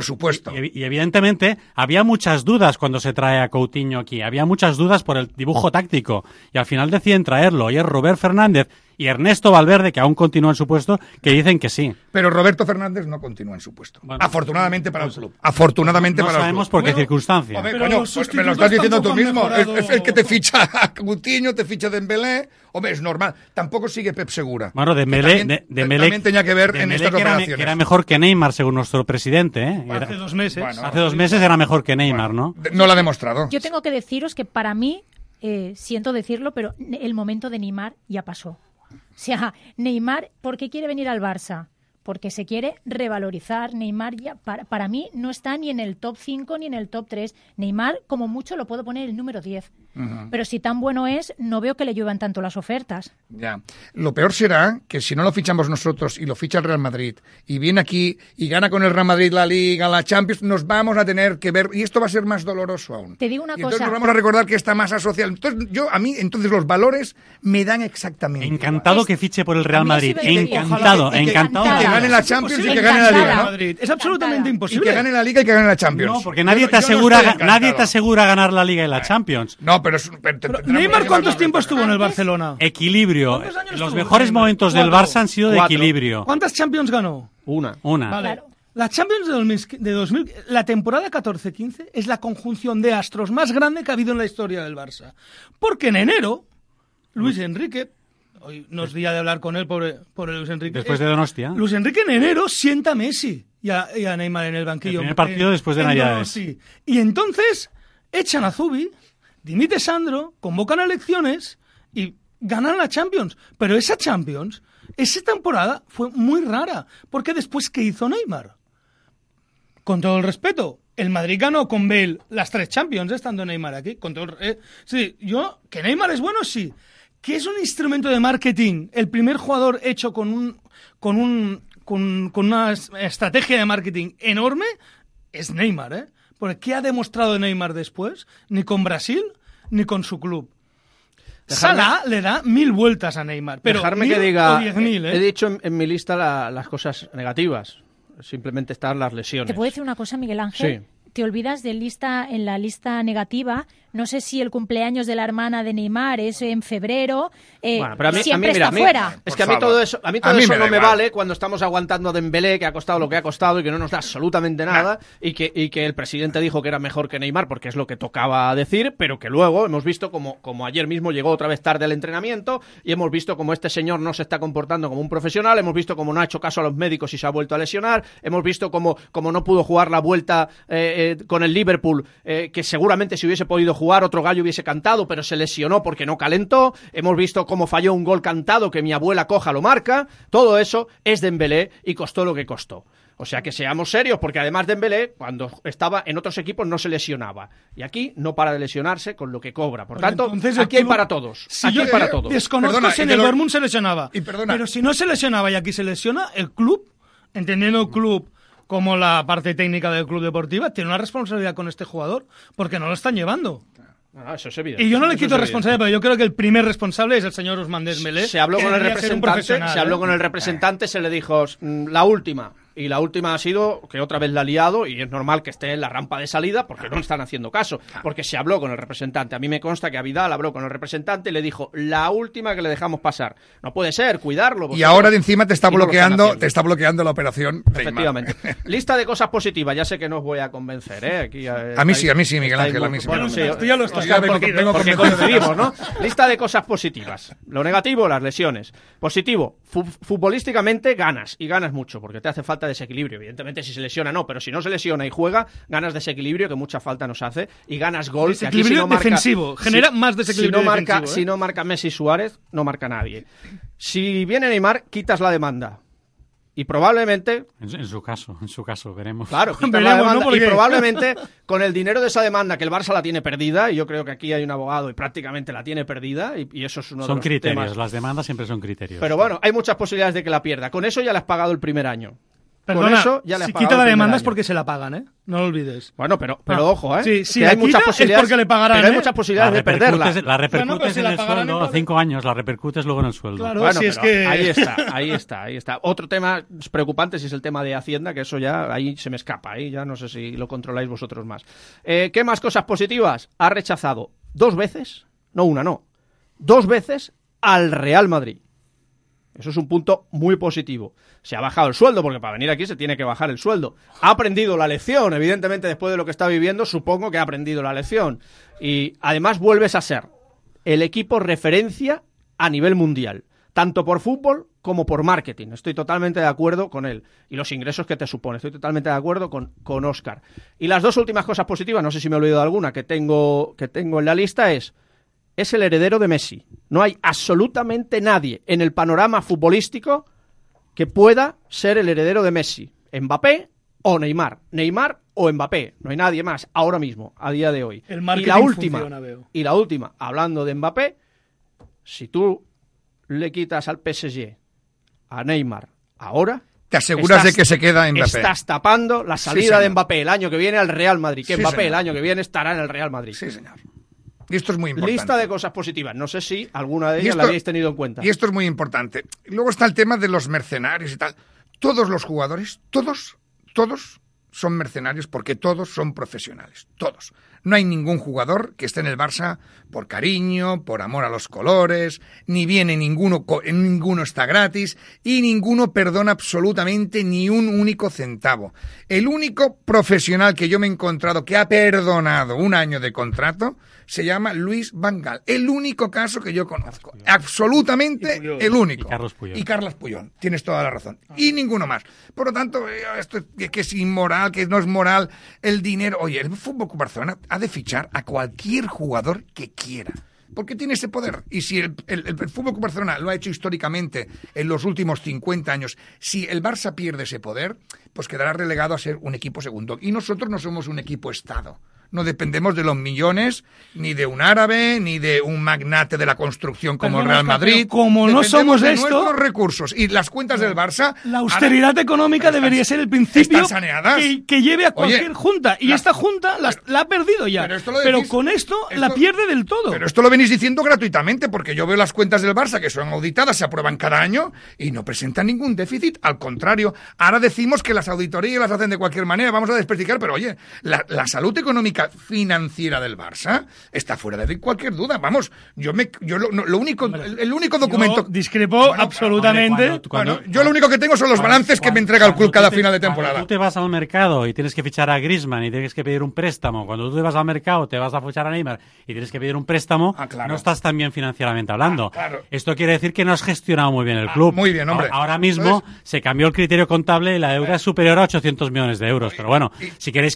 Speaker 15: Y evidentemente había muchas dudas cuando se trae a Coutinho aquí. Había muchas dudas por el dibujo táctico. Y al final deciden traerlo. Y es Robert Fernández y Ernesto Valverde, que aún continúa en su puesto, que dicen que sí.
Speaker 17: Pero Roberto Fernández no continúa en su puesto.
Speaker 15: Bueno,
Speaker 17: afortunadamente para el club. Afortunadamente para el club.
Speaker 15: No sabemos por qué circunstancias.
Speaker 17: Hombre, coño, pues me lo estás diciendo tú mismo. Es el que te ficha a Coutinho, te ficha a Dembélé. Hombre, es normal. Tampoco sigue Pep Segura.
Speaker 15: Bueno, Dembélé
Speaker 17: también tenía que ver en estas operaciones.
Speaker 15: Que era mejor que Neymar, según nuestro presidente.
Speaker 16: Hace 2 meses.
Speaker 15: Bueno, hace 2 meses era mejor que Neymar, ¿no?
Speaker 17: No lo ha demostrado.
Speaker 8: Yo tengo que deciros que para mí, siento decirlo, pero el momento de Neymar ya pasó. O sea, Neymar, ¿por qué quiere venir al Barça? Porque se quiere revalorizar. Neymar ya, para mí, no está ni en el top 5 ni en el top 3. Neymar, como mucho, lo puedo poner el número 10. Uh-huh. Pero si tan bueno es, no veo que le lluevan tanto las ofertas.
Speaker 17: Ya. Lo peor será que si no lo fichamos nosotros y lo ficha el Real Madrid y viene aquí y gana con el Real Madrid la Liga, la Champions, nos vamos a tener que ver, y esto va a ser más doloroso aún.
Speaker 8: Te digo una cosa.
Speaker 17: Entonces nos vamos a recordar que está masa social. Entonces los valores me dan exactamente
Speaker 15: Encantado que fiche por el Real Madrid. Encantado.
Speaker 17: Que gane la Champions y que gane la Liga, ¿no?
Speaker 16: Es absolutamente imposible.
Speaker 17: Y que gane la Liga y que gane la Champions.
Speaker 15: No, porque nadie te asegura ganar la Liga y la Champions.
Speaker 17: No, pero
Speaker 16: Neymar, ¿cuántos tiempos estuvo en el Barcelona?
Speaker 15: Equilibrio. Los mejores momentos del Barça han sido de equilibrio.
Speaker 16: ¿Cuántas Champions ganó?
Speaker 6: Una.
Speaker 16: Vale. Claro. La Champions de 2000, la temporada 14-15 es la conjunción de astros más grande que ha habido en la historia del Barça. Porque en enero, Luis Enrique, hoy no es día de hablar con él por Luis Enrique.
Speaker 15: Después de Donostia.
Speaker 16: Luis Enrique en enero sienta a Messi y a Neymar en el banquillo.
Speaker 15: El primer partido después de Navidades.
Speaker 16: Sí. Y entonces echan a Zubi, dimite Sandro, convocan a elecciones y ganan la Champions. Pero esa Champions, esa temporada fue muy rara. Porque después, ¿qué hizo Neymar? Con todo el respeto, el Madrid ganó con Bale las 3 Champions, estando Neymar aquí. Sí, que Neymar es bueno, sí. Que es un instrumento de marketing, el primer jugador hecho con una estrategia de marketing enorme, es Neymar, ¿eh? Porque ¿qué ha demostrado Neymar después? Ni con Brasil, ni con su club. Salah le da 1000 vueltas a Neymar. Pero
Speaker 6: dejarme que diga,
Speaker 16: 10.000, ¿eh?
Speaker 6: He dicho en mi lista las cosas negativas. Simplemente están las lesiones.
Speaker 8: ¿Te puedo decir una cosa, Miguel Ángel?
Speaker 6: Sí.
Speaker 8: Te olvidas en la lista negativa. No sé si el cumpleaños de la hermana de Neymar es en febrero.
Speaker 6: Bueno, pero
Speaker 8: siempre está fuera.
Speaker 6: Es que a mí todo eso no me vale cuando estamos aguantando a Dembélé, que ha costado lo que ha costado y que no nos da absolutamente nada, y que el presidente dijo que era mejor que Neymar porque es lo que tocaba decir, pero que luego hemos visto como ayer mismo llegó otra vez tarde al entrenamiento y hemos visto como este señor no se está comportando como un profesional, hemos visto como no ha hecho caso a los médicos y se ha vuelto a lesionar, hemos visto como no pudo jugar la vuelta con el Liverpool, que seguramente si hubiese podido jugar otro gallo hubiese cantado, pero se lesionó porque no calentó. Hemos visto cómo falló un gol cantado que mi abuela coja lo marca. Todo eso es Dembélé y costó lo que costó. O sea que seamos serios, porque además Dembélé, cuando estaba en otros equipos, no se lesionaba. Y aquí no para de lesionarse con lo que cobra. Por tanto,
Speaker 16: entonces,
Speaker 6: aquí hay para todos.
Speaker 16: Si
Speaker 6: aquí
Speaker 16: yo
Speaker 6: hay para todos.
Speaker 16: Desconozco si en el Dortmund se lesionaba. Pero si no se lesionaba y aquí se lesiona, el club, entendiendo el club como la parte técnica del club deportiva, tiene una responsabilidad con este jugador, porque no lo están llevando.
Speaker 6: No, eso es evidente.
Speaker 16: Y yo no le quito responsabilidad, pero yo creo que el primer responsable es el señor Ousmane Dembélé.
Speaker 6: Se habló con el representante, se le dijo la última. Y la última ha sido que otra vez la ha liado y es normal que esté en la rampa de salida porque no están haciendo caso, porque se habló con el representante. A mí me consta que Vidal habló con el representante y le dijo la última que le dejamos pasar. No puede ser, cuidarlo.
Speaker 17: Y ahora de encima te está bloqueando la operación.
Speaker 6: Efectivamente. Lista de cosas positivas, ya sé que no os voy a convencer, ¿eh? Aquí,
Speaker 17: a mí sí, Miguel Ángel, a mí sí.
Speaker 6: Bueno, sí,
Speaker 16: tú ya lo estás.
Speaker 6: Porque coincidimos, ¿no? Lista de cosas positivas. Lo negativo, las lesiones. Positivo, futbolísticamente ganas, y ganas mucho, porque te hace falta desequilibrio. Evidentemente, si se lesiona, no, pero si no se lesiona y juega, ganas desequilibrio, que mucha falta nos hace, y ganas gol.
Speaker 16: Desequilibrio
Speaker 6: que aquí, si no marca,
Speaker 16: defensivo, genera más desequilibrio defensivo.
Speaker 6: Si no marca Messi y Suárez, no marca nadie. Si viene Neymar, quitas la demanda. Y probablemente...
Speaker 15: En su caso, veremos.
Speaker 6: Claro, quitas la demanda, ¿no? Y probablemente con el dinero de esa demanda, que el Barça la tiene perdida, y yo creo que aquí hay un abogado y prácticamente la tiene perdida, y eso es uno de los
Speaker 15: criterios,
Speaker 6: temas.
Speaker 15: Las demandas siempre son criterios.
Speaker 6: Pero bueno, hay muchas posibilidades de que la pierda. Con eso ya le has pagado el primer año.
Speaker 16: Perdona,
Speaker 6: con eso ya le has
Speaker 16: si
Speaker 6: pagado
Speaker 16: quita la
Speaker 6: el primer
Speaker 16: demanda
Speaker 6: año.
Speaker 16: Es porque se la pagan, ¿eh? No lo olvides.
Speaker 6: Bueno, pero ojo, ¿eh?
Speaker 16: Sí, si
Speaker 6: que
Speaker 16: la
Speaker 6: hay muchas
Speaker 16: quita
Speaker 6: posibilidades,
Speaker 16: es porque le pagarán,
Speaker 6: pero hay muchas posibilidades de perderla.
Speaker 15: La repercutes
Speaker 16: Bueno,
Speaker 15: en el sueldo a 5 años, la repercutes luego en el sueldo.
Speaker 16: Claro,
Speaker 6: bueno,
Speaker 16: si es que...
Speaker 6: ahí está. Otro tema preocupante si es el tema de Hacienda, que eso ya ahí se me escapa, ahí ya no sé si lo controláis vosotros más. ¿Qué más cosas positivas? Ha rechazado 2 veces, no una, no, 2 veces al Real Madrid. Eso es un punto muy positivo. Se ha bajado el sueldo, porque para venir aquí se tiene que bajar el sueldo. Ha aprendido la lección, evidentemente, después de lo que está viviendo, supongo que ha aprendido la lección. Y además vuelves a ser el equipo referencia a nivel mundial, tanto por fútbol como por marketing. Estoy totalmente de acuerdo con él. Y los ingresos que te supone. Estoy totalmente de acuerdo con Óscar. Y las 2 últimas cosas positivas, no sé si me he olvidado alguna, que tengo en la lista es el heredero de Messi. No hay absolutamente nadie en el panorama futbolístico que pueda ser el heredero de Messi. Mbappé o Neymar. Neymar o Mbappé. No hay nadie más ahora mismo, a día de hoy.
Speaker 16: El marketing funciona, veo.
Speaker 6: Y la última, hablando de Mbappé, si tú le quitas al PSG a Neymar ahora...
Speaker 17: Te aseguras de que se queda Mbappé.
Speaker 6: Estás tapando la salida
Speaker 17: sí,
Speaker 6: de Mbappé el año que viene al Real Madrid. Que
Speaker 17: sí,
Speaker 6: Mbappé
Speaker 17: señor.
Speaker 6: el año que viene estará en el Real Madrid.
Speaker 17: Sí, señor. Y esto es muy importante.
Speaker 6: Lista de cosas positivas. No sé si alguna de ellas la habéis tenido en cuenta.
Speaker 17: Y esto es muy importante. Luego está el tema de los mercenarios y tal. Todos los jugadores, todos son mercenarios porque todos son profesionales. Todos. No hay ningún jugador que esté en el Barça por cariño, por amor a los colores, ni viene ninguno está gratis y ninguno perdona absolutamente ni un único centavo. El único profesional que yo me he encontrado que ha perdonado 1 año de contrato se llama Luis Van Gaal. El único caso que yo conozco. Absolutamente el único.
Speaker 15: Y
Speaker 17: Carlos Puyol. Tienes toda la razón. Y ninguno más. Por lo tanto, esto que es inmoral, que no es moral, el dinero... Oye, el Fútbol Club Barcelona ha de fichar a cualquier jugador que quiera. Porque tiene ese poder. Y si el Fútbol Club Barcelona lo ha hecho históricamente en los últimos 50 años, si el Barça pierde ese poder, pues quedará relegado a ser un equipo segundo. Y nosotros no somos un equipo Estado. No dependemos de los millones, ni de un árabe, ni de un magnate de la construcción como el Real Madrid.
Speaker 16: Como no somos
Speaker 17: de
Speaker 16: esto,
Speaker 17: nuestros recursos y las cuentas del Barça.
Speaker 16: La austeridad económica debería ser el principio que lleve a cualquier junta. Y esta junta la ha perdido ya. Pero con esto la pierde del todo.
Speaker 17: Pero esto lo venís diciendo gratuitamente, porque yo veo las cuentas del Barça que son auditadas, se aprueban cada año y no presentan ningún déficit. Al contrario, ahora decimos que las auditorías las hacen de cualquier manera, vamos a desprestigiar, pero oye, la salud económica política financiera del Barça está fuera de cualquier duda. Vamos, lo único, el único documento...
Speaker 16: Yo discrepo absolutamente.
Speaker 17: Yo lo único que tengo son los balances que me entrega el club cada final de temporada.
Speaker 15: Cuando tú te vas al mercado y tienes que fichar a Griezmann y tienes que pedir un préstamo, cuando tú te vas al mercado te vas a fichar a Neymar y tienes que pedir un préstamo, no estás tan bien financieramente hablando. Esto quiere decir que no has gestionado muy bien el club.
Speaker 17: Muy bien, hombre.
Speaker 15: Ahora mismo se cambió el criterio contable y la deuda es superior a 800 millones de euros. Pero bueno, si queréis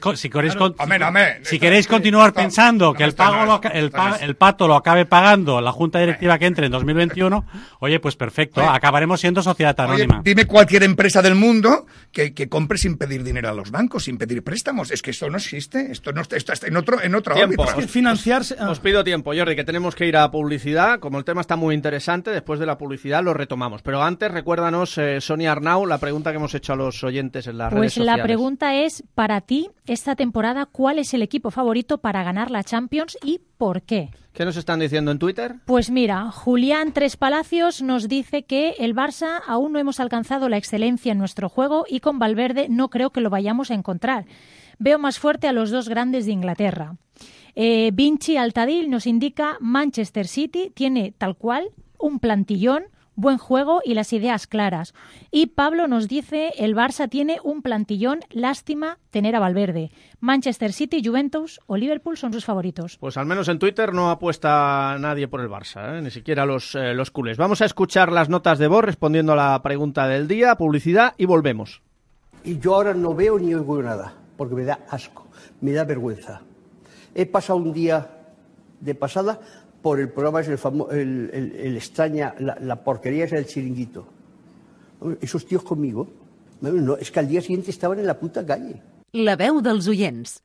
Speaker 15: continuar pensando que el pato lo acabe pagando la junta directiva que entre en 2021, oye, pues perfecto, acabaremos siendo sociedad anónima.
Speaker 17: Oye, dime cualquier empresa del mundo que compre sin pedir dinero a los bancos, sin pedir préstamos. Es que esto no existe, esto está en otro
Speaker 6: Tiempo.
Speaker 17: órbita.
Speaker 16: Financiarse.
Speaker 6: Os pido tiempo, Jordi, que tenemos que ir a publicidad. Como el tema está muy interesante, después de la publicidad lo retomamos. Pero antes, recuérdanos, Sonia Arnau, la pregunta que hemos hecho a los oyentes en las redes sociales.
Speaker 8: Pues la pregunta es, para ti, esta temporada, ¿cuál es el equipo favorito para ganar la Champions y por qué?
Speaker 6: ¿Qué nos están diciendo en Twitter?
Speaker 8: Pues mira, Julián Tres Palacios nos dice que el Barça aún no hemos alcanzado la excelencia en nuestro juego y con Valverde no creo que lo vayamos a encontrar. Veo más fuerte a los dos grandes de Inglaterra. Vinci Altadil nos indica Manchester City tiene tal cual un plantillón, buen juego y las ideas claras. Y Pablo nos dice el Barça tiene un plantillón, lástima tener a Valverde. Manchester City, Juventus o Liverpool son sus favoritos.
Speaker 6: Pues al menos en Twitter no apuesta nadie por el Barça, ni siquiera los culés. Vamos a escuchar las notas de voz respondiendo a la pregunta del día, publicidad y volvemos.
Speaker 18: Y yo ahora no veo ni oigo nada, porque me da asco, me da vergüenza. He pasado un día de pasada por el programa, es el extraña, la porquería es el Chiringuito. Esos tíos conmigo, no, es que al día siguiente estaban en la puta calle.
Speaker 5: La veu dels oients.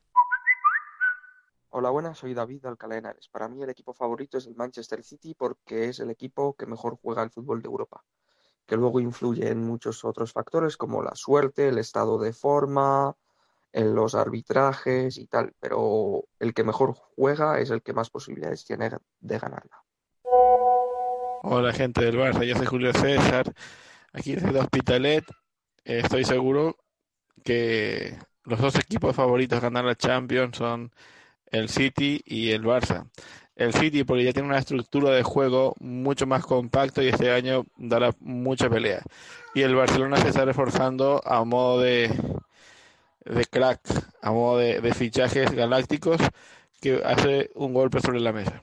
Speaker 19: Hola, buenas, soy David de Alcalá de Henares. Para mí el equipo favorito es el Manchester City porque es el equipo que mejor juega el fútbol de Europa, que luego influye en muchos otros factores como la suerte, el estado de forma, en los arbitrajes y tal, pero el que mejor juega es el que más posibilidades tiene de ganarla.
Speaker 20: Hola gente del Barça, yo soy Julio César, aquí desde Hospitalet. Estoy seguro que los dos equipos favoritos a ganar la Champions son el City y el Barça. El City porque ya tiene una estructura de juego mucho más compacto y este año dará mucha pelea. Y el Barcelona se está reforzando a modo de crack, a modo de fichajes galácticos que hace un golpe sobre la mesa.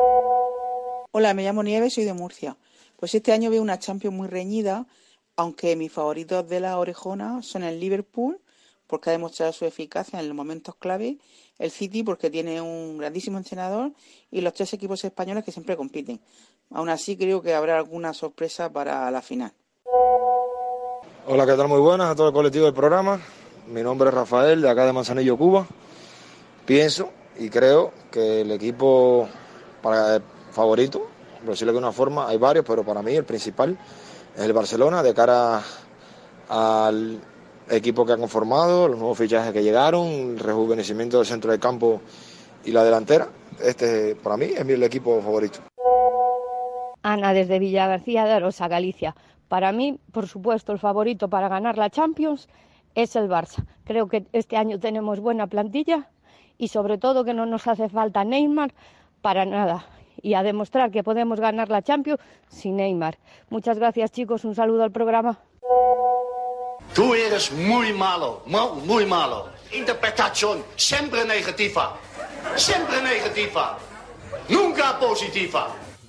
Speaker 21: Hola, me llamo Nieves, soy de Murcia. Pues este año veo una Champions muy reñida, aunque mis favoritos de la orejona son el Liverpool, porque ha demostrado su eficacia en los momentos clave, el City porque tiene un grandísimo entrenador y los tres equipos españoles que siempre compiten. Aún así creo que habrá alguna sorpresa para la final.
Speaker 22: Hola, ¿qué tal? Muy buenas a todo el colectivo del programa. Mi nombre es Rafael, de acá de Manzanillo, Cuba. Pienso y creo que el equipo favorito, por decirlo de una forma, hay varios, pero para mí el principal es el Barcelona, de cara al equipo que ha conformado, los nuevos fichajes que llegaron, el rejuvenecimiento del centro del campo y la delantera. Este, para mí, es el equipo favorito.
Speaker 23: Ana, desde Villagarcía de Arosa, Galicia. Para mí, por supuesto, el favorito para ganar la Champions es el Barça. Creo que este año tenemos buena plantilla y sobre todo que no nos hace falta Neymar para nada. Y a demostrar que podemos ganar la Champions sin Neymar. Muchas gracias, chicos. Un saludo al programa.
Speaker 24: Tú eres muy malo, muy malo. Interpretación siempre negativa. Siempre negativa. Nunca positiva.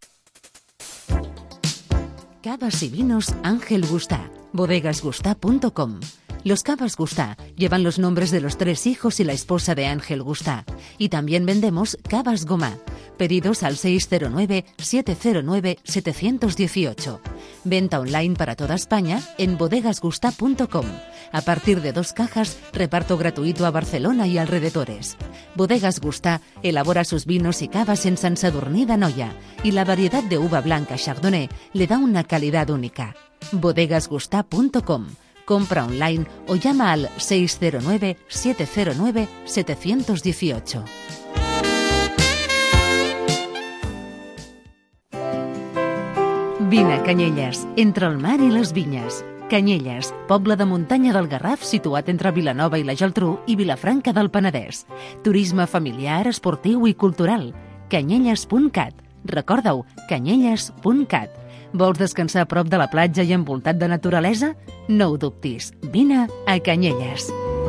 Speaker 5: Cavas y vinos Ángel Gustá. Bodegasgustá.com. Los Cavas Gustá llevan los nombres de los 3 hijos y la esposa de Ángel Gustá. Y también vendemos Cavas Gomá. Pedidos al 609-709-718. Venta online para toda España en bodegasgustá.com. A partir de 2 cajas, reparto gratuito a Barcelona y alrededores. Bodegas Gustá elabora sus vinos y cavas en Sant Sadurní d'Anoia y la variedad de uva blanca Chardonnay le da una calidad única. bodegasgustá.com. Compra online o llama al 609-709-718. Vine a Canyelles, entre el mar i les vinyes. Canyelles, poble de muntanya del Garraf situat entre Vilanova i la Geltrú i Vilafranca del Penedès. Turisme familiar, esportiu i cultural. Canyelles.cat. Recorda-ho, canyelles.cat. Vols descansar a prop de la platja i envoltat de naturalesa? No ho dubtis, vine a Canyelles.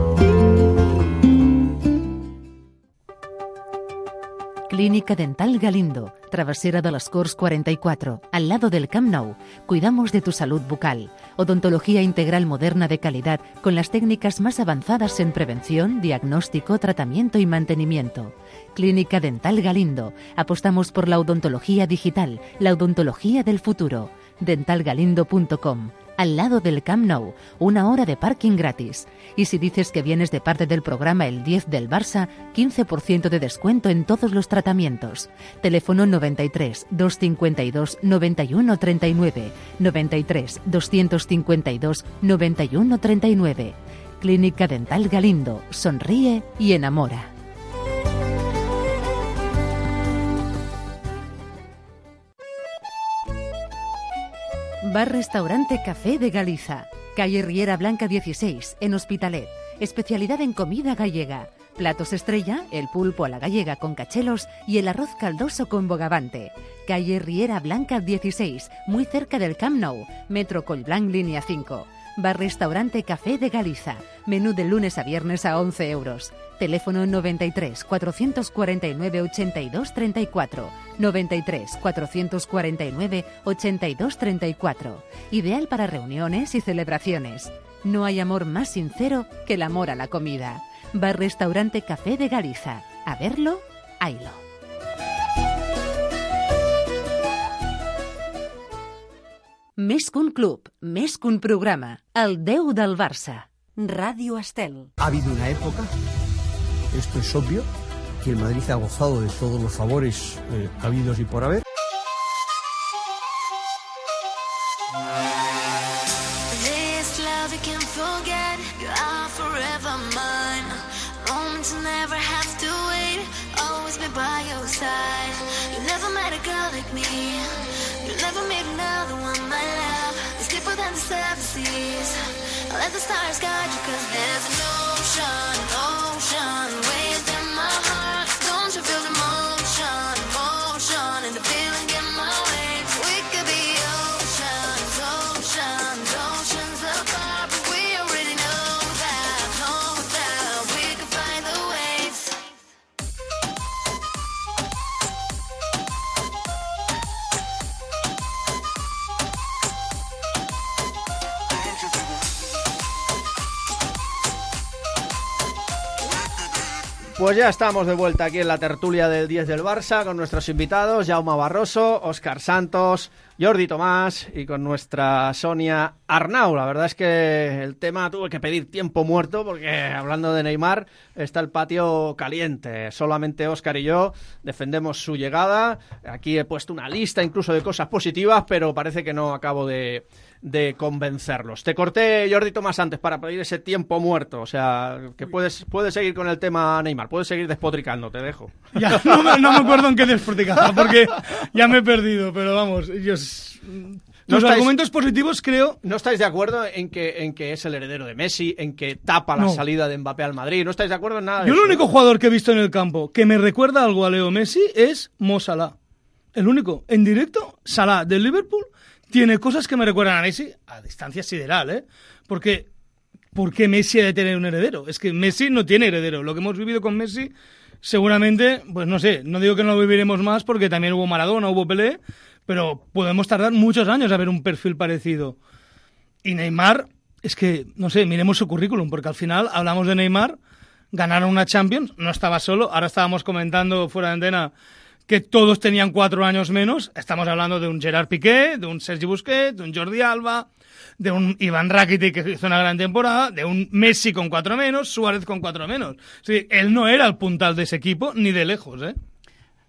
Speaker 5: Clínica Dental Galindo, Travesera de las Corts 44, al lado del Camp Nou. Cuidamos de tu salud bucal. Odontología integral moderna de calidad con las técnicas más avanzadas en prevención, diagnóstico, tratamiento y mantenimiento. Clínica Dental Galindo. Apostamos por la odontología digital, la odontología del futuro. dentalgalindo.com. Al lado del Camp Nou, 1 hora de parking gratis. Y si dices que vienes de parte del programa El 10 del Barça, 15% de descuento en todos los tratamientos. Teléfono 93 252 91 39, 93 252 91 39. Clínica Dental Galindo. Sonríe y enamora. Bar-Restaurante Café de Galiza, calle Riera Blanca 16, en Hospitalet. Especialidad en comida gallega. Platos estrella, el pulpo a la gallega con cachelos y el arroz caldoso con bogavante. Calle Riera Blanca 16, muy cerca del Camp Nou, Metro Collblanc, línea 5. Bar-Restaurante Café de Galiza. Menú de lunes a viernes a 11 euros. Teléfono 93 449 82 34. 93 449 82 34. Ideal para reuniones y celebraciones. No hay amor más sincero que el amor a la comida. Bar-Restaurante Café de Galiza. A verlo, haylo. Més que un club, més que un programa. El 10 del Barça. Radio Estel.
Speaker 18: Ha habido una época, esto es obvio, que el Madrid ha gozado de todos los favores habidos y por haber.
Speaker 14: This love you can't forget, you are forever mine. Moments never have to wait, always be by your side. You never met a girl like me, you'll never meet another one, my love. It's deeper than the seven seas. I'll let the stars guide you, cause there's an ocean, ocean within my heart. Don't you feel the motion, motion, and the feeling in my wings? We could be oceans, oceans, oceans apart, but we already know that we could find the waves.
Speaker 6: Pues ya estamos de vuelta aquí en la tertulia del 10 del Barça con nuestros invitados Jaume Barroso, Óscar Santos, Jordi Tomás y con nuestra Sonia Arnau. La verdad es que el tema tuve que pedir tiempo muerto porque hablando de Neymar está el patio caliente. Solamente Óscar y yo defendemos su llegada. Aquí he puesto una lista incluso de cosas positivas, pero parece que no acabo de convencerlos. Te corté, Jordi Tomás, antes para pedir ese tiempo muerto. O sea, que puedes seguir con el tema Neymar, puedes seguir despotricando, te dejo.
Speaker 16: Ya, no me acuerdo en qué despotricaba, porque ya me he perdido, pero vamos, los argumentos positivos creo...
Speaker 6: ¿No estáis de acuerdo en que es el heredero de Messi, en que tapa la salida de Mbappé al Madrid? ¿No estáis de acuerdo en nada de eso?
Speaker 16: Yo el único jugador que he visto en el campo que me recuerda algo a Leo Messi es Mo Salah. El único. En directo, Salah del Liverpool tiene cosas que me recuerdan a Messi a distancia sideral, ¿eh? Porque ¿por qué Messi ha de tener un heredero? Es que Messi no tiene heredero. Lo que hemos vivido con Messi, seguramente, pues no sé, no digo que no lo viviremos más porque también hubo Maradona, hubo Pelé, pero podemos tardar muchos años a ver un perfil parecido. Y Neymar, es que, no sé, miremos su currículum, porque al final hablamos de Neymar, ganaron una Champions, no estaba solo, ahora estábamos comentando fuera de antena que todos tenían 4 años menos. Estamos hablando de un Gerard Piqué, de un Sergi Busquets, de un Jordi Alba, de un Iván Rakitic que hizo una gran temporada, de un Messi con 4 menos, Suárez con 4 menos. Sí, él no era el puntal de ese equipo ni de lejos, ¿eh?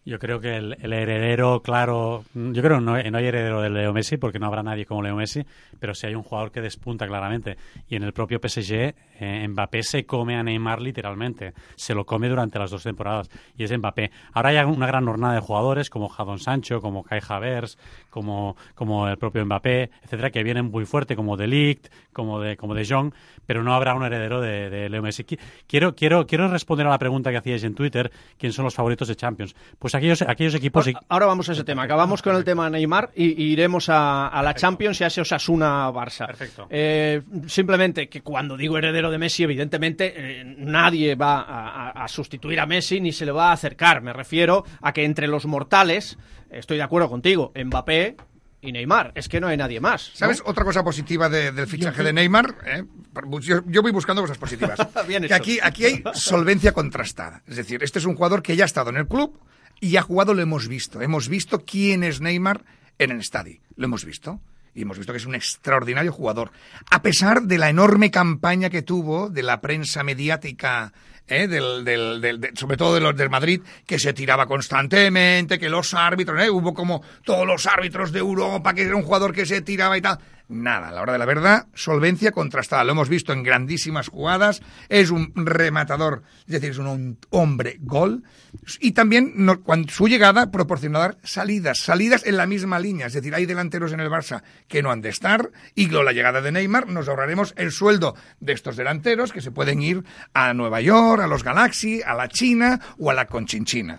Speaker 15: Yo creo que el heredero, claro, yo creo que no hay heredero de Leo Messi porque no habrá nadie como Leo Messi, pero sí hay un jugador que despunta claramente. Y en el propio PSG, Mbappé se come a Neymar literalmente. Se lo come durante las 2 temporadas y es Mbappé. Ahora hay una gran hornada de jugadores como Jadon Sancho, como Kai Havertz, como el propio Mbappé, etcétera, que vienen muy fuerte, como De Ligt, como de Jong, pero no habrá un heredero de Leo Messi. Quiero responder a la pregunta que hacíais en Twitter, ¿quién son los favoritos de Champions? Pues aquellos equipos...
Speaker 6: Ahora vamos a ese tema. Acabamos con el tema de Neymar y iremos a la Champions y a ese Osasuna-Barça.
Speaker 15: Perfecto.
Speaker 6: Simplemente que cuando digo heredero de Messi, evidentemente nadie va a sustituir a Messi ni se le va a acercar. Me refiero a que entre los mortales, estoy de acuerdo contigo, Mbappé y Neymar. Es que no hay nadie más, ¿no?
Speaker 17: ¿Sabes otra cosa positiva del fichaje de Neymar? Yo voy buscando cosas positivas. Que aquí hay solvencia contrastada. Es decir, este es un jugador que ya ha estado en el club y ha jugado, lo hemos visto. Hemos visto quién es Neymar en el estadio. Lo hemos visto. Y hemos visto que es un extraordinario jugador. A pesar de la enorme campaña que tuvo de la prensa mediática, sobre todo de los del Madrid, que se tiraba constantemente, que los árbitros, hubo como todos los árbitros de Europa, que era un jugador que se tiraba y tal. Nada, a la hora de la verdad, solvencia contrastada. Lo hemos visto en grandísimas jugadas. Es un rematador, es decir, es un hombre gol. Y también, cuando su llegada proporcionó dar salidas en la misma línea. Es decir, hay delanteros en el Barça que no han de estar. Y con la llegada de Neymar nos ahorraremos el sueldo de estos delanteros que se pueden ir a Nueva York, a los Galaxy, a la China o a la Conchinchina.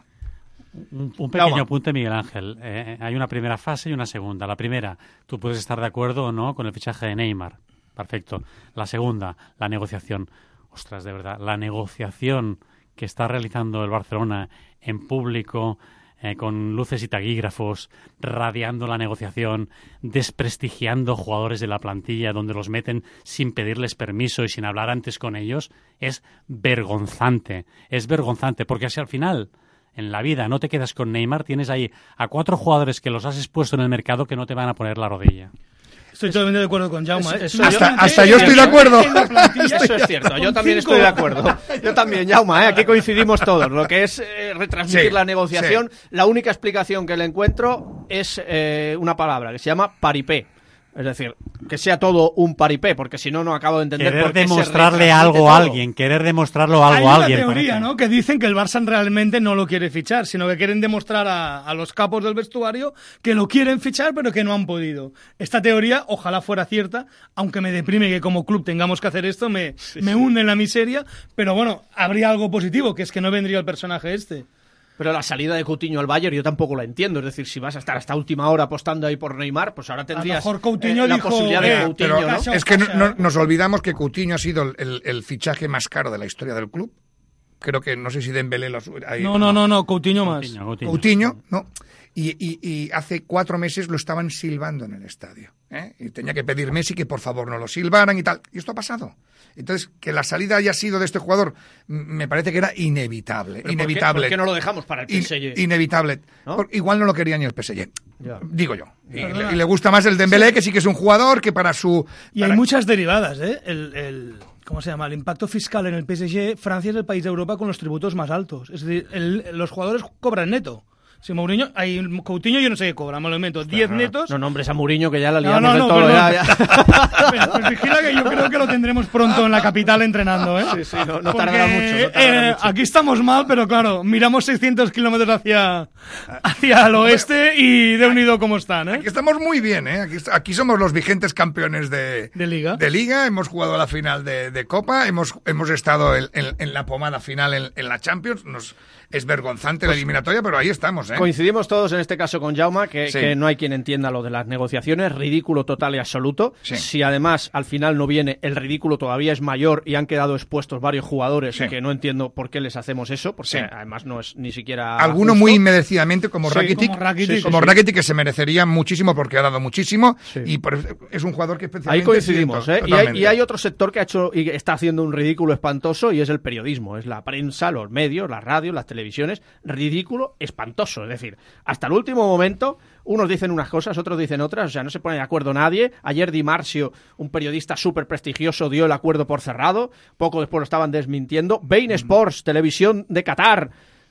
Speaker 15: Un pequeño apunte, Miguel Ángel. Hay una primera fase y una segunda. La primera, tú puedes estar de acuerdo o no con el fichaje de Neymar. Perfecto. La segunda, la negociación. Ostras, de verdad, la negociación que está realizando el Barcelona en público, con luces y taquígrafos, radiando la negociación, desprestigiando jugadores de la plantilla donde los meten sin pedirles permiso y sin hablar antes con ellos, es vergonzante. Es vergonzante, porque si al final... En la vida no te quedas con Neymar, tienes ahí a 4 jugadores que los has expuesto en el mercado que no te van a poner la rodilla.
Speaker 16: Estoy totalmente de acuerdo con Jaume.
Speaker 17: Hasta yo estoy de acuerdo.
Speaker 6: Eso es cierto, yo también estoy de acuerdo. Yo también, Jaume, aquí coincidimos todos. Lo que es retransmitir la negociación, la única explicación que le encuentro es una palabra que se llama paripé. Es decir, que sea todo un paripé, porque si no, no acabo de entender
Speaker 15: querer
Speaker 6: por qué
Speaker 15: demostrarle algo a alguien, querer demostrarlo algo a alguien.
Speaker 16: Hay una teoría, ¿no?, que dicen que el Barça realmente no lo quiere fichar, sino que quieren demostrar a los capos del vestuario que lo quieren fichar, pero que no han podido. Esta teoría, ojalá fuera cierta, aunque me deprime que como club tengamos que hacer esto, me hunde en la miseria, pero bueno, habría algo positivo, que es que no vendría el personaje este.
Speaker 6: Pero la salida de Coutinho al Bayern yo tampoco la entiendo. Es decir, si vas a estar hasta última hora apostando ahí por Neymar, pues ahora tendrías
Speaker 16: a lo mejor Coutinho
Speaker 6: la
Speaker 16: dijo,
Speaker 6: posibilidad de Coutinho,
Speaker 17: pero
Speaker 6: ¿no?
Speaker 17: Es que nos olvidamos que Coutinho ha sido el fichaje más caro de la historia del club. Creo que, no sé si Dembélé lo...
Speaker 16: No, Coutinho más.
Speaker 17: Coutinho, no. Y hace 4 meses lo estaban silbando en el estadio. Y tenía que pedir Messi que por favor no lo silbaran y tal. Y esto ha pasado. Entonces, que la salida haya sido de este jugador, me parece que era inevitable. Inevitable.
Speaker 6: ¿Por qué no lo dejamos para el PSG?
Speaker 17: Inevitable.
Speaker 6: ¿No?
Speaker 17: Igual no lo quería ni el PSG.
Speaker 6: Ya.
Speaker 17: Digo yo. Y le gusta más el Dembélé, que sí que es un jugador que para su...
Speaker 16: Y hay muchas derivadas, ¿eh? ¿Cómo se llama? El impacto fiscal en el PSG. Francia es el país de Europa con los tributos más altos. Es decir, los jugadores cobran neto. Si Mourinho, Coutinho yo no sé qué cobra, me lo invento, 10 netos.
Speaker 6: No nombres a Mourinho, que ya la liamos del todo.
Speaker 16: Perdón. Ya. Pues vigila que yo creo que lo tendremos pronto en la capital entrenando, ¿eh?
Speaker 6: Sí, no tardará mucho.
Speaker 16: Aquí estamos mal, pero claro, miramos 600 kilómetros hacia el oeste y de unido cómo están, ¿eh?
Speaker 17: Aquí estamos muy bien, ¿eh? Aquí somos los vigentes campeones de Liga, hemos jugado la final de Copa, hemos estado en la pomada final en la Champions, es vergonzante la eliminatoria, pero ahí estamos, ¿eh?
Speaker 6: Coincidimos todos en este caso con Jaume, que no hay quien entienda lo de las negociaciones, ridículo total y absoluto. Sí. Si además al final no viene, el ridículo todavía es mayor y han quedado expuestos varios jugadores que no entiendo por qué les hacemos eso, porque además no es ni siquiera
Speaker 17: alguno
Speaker 6: justo.
Speaker 17: Muy inmerecidamente como Rakitic, que se merecería muchísimo porque ha dado muchísimo y es un jugador que especialmente...
Speaker 6: Ahí coincidimos, y hay otro sector que ha hecho y está haciendo un ridículo espantoso y es el periodismo, es la prensa, los medios, las radios, las televisiones, ridículo espantoso. Es decir, hasta el último momento, unos dicen unas cosas, otros dicen otras, o sea, no se pone de acuerdo nadie. Ayer Di Marzio, un periodista súper prestigioso, dio el acuerdo por cerrado, poco después lo estaban desmintiendo. Bein Sports, televisión de Qatar,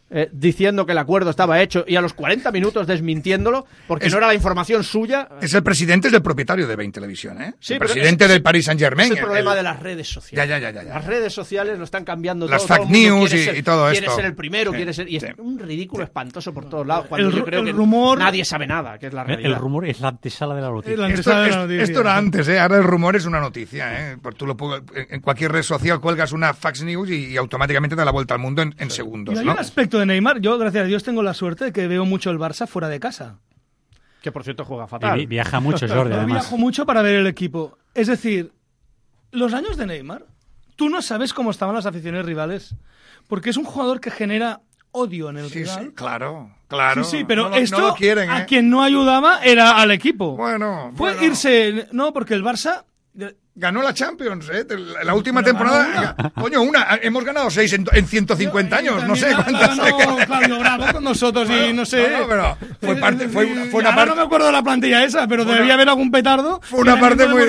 Speaker 6: diciendo que el acuerdo estaba hecho y a los 40 minutos desmintiéndolo porque no era la información suya.
Speaker 17: Es el presidente, es el propietario de Bein Televisión, ¿eh?
Speaker 6: Sí,
Speaker 17: el presidente del Paris Saint-Germain.
Speaker 6: Es el problema de las redes sociales.
Speaker 17: Ya.
Speaker 6: Las redes sociales lo están cambiando
Speaker 17: las
Speaker 6: todo.
Speaker 17: Las fake news
Speaker 6: y
Speaker 17: todo esto.
Speaker 6: Quiere ser el primero, quiere ser... Y es un ridículo espantoso por todos lados. Cuando yo creo que
Speaker 16: rumor,
Speaker 6: nadie sabe nada, que es la realidad.
Speaker 15: El rumor es la antesala de la noticia.
Speaker 17: Esto era antes, ¿eh? Ahora el rumor es una noticia, ¿eh? Tú en cualquier red social cuelgas una fax news y automáticamente te da la vuelta al mundo en segundos,
Speaker 16: y hay
Speaker 17: ¿no?
Speaker 16: un aspecto de Neymar. Yo, gracias a Dios, tengo la suerte de que veo mucho el Barça fuera de casa.
Speaker 6: Que, por cierto, juega fatal.
Speaker 15: Viaja mucho, Jordi, además.
Speaker 16: Viajo mucho para ver el equipo. Es decir, los años de Neymar, tú no sabes cómo estaban las aficiones rivales, porque es un jugador que genera odio en el rival.
Speaker 17: Sí, claro.
Speaker 16: Sí, pero
Speaker 17: no lo quieren,
Speaker 16: a quien no ayudaba era al equipo.
Speaker 17: Fue
Speaker 16: irse... No, porque el Barça...
Speaker 17: Ganó la Champions, ¿eh? La última temporada. Coño, hemos ganado 6 en 150 años, no sé cuántas.
Speaker 16: Ganó Claudio Bravo con nosotros y no sé.
Speaker 17: Pero fue una parte.
Speaker 16: No me acuerdo de la plantilla esa, pero debía haber algún petardo.
Speaker 17: Fue una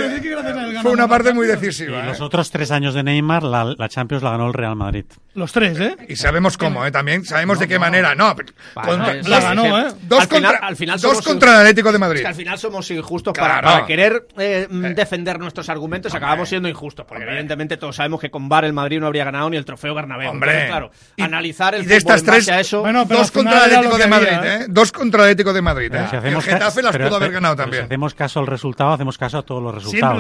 Speaker 17: parte muy decisiva.
Speaker 15: Y los otros 3 años de Neymar, la Champions la ganó el Real Madrid.
Speaker 16: Los 3, ¿eh?
Speaker 17: Y sabemos cómo, ¿eh? También sabemos de qué manera. No,
Speaker 16: la ganó, ¿eh?
Speaker 17: Al final dos contra el Atlético de Madrid.
Speaker 6: Es que al final somos injustos para querer defender nuestros argumentos. Acabamos siendo injustos, porque evidentemente todos sabemos que con VAR el Madrid no habría ganado ni el trofeo Bernabéu. Entonces, claro, analizar el
Speaker 17: de estas
Speaker 6: fútbol en base
Speaker 17: 3,
Speaker 6: a eso...
Speaker 17: dos contra el Atlético de Madrid, ¿eh? 2 contra el Atlético de Madrid, ¿eh?
Speaker 15: Si hacemos
Speaker 17: el Getafe las pudo haber ganado también.
Speaker 15: Si hacemos caso al resultado, hacemos caso a todos los resultados.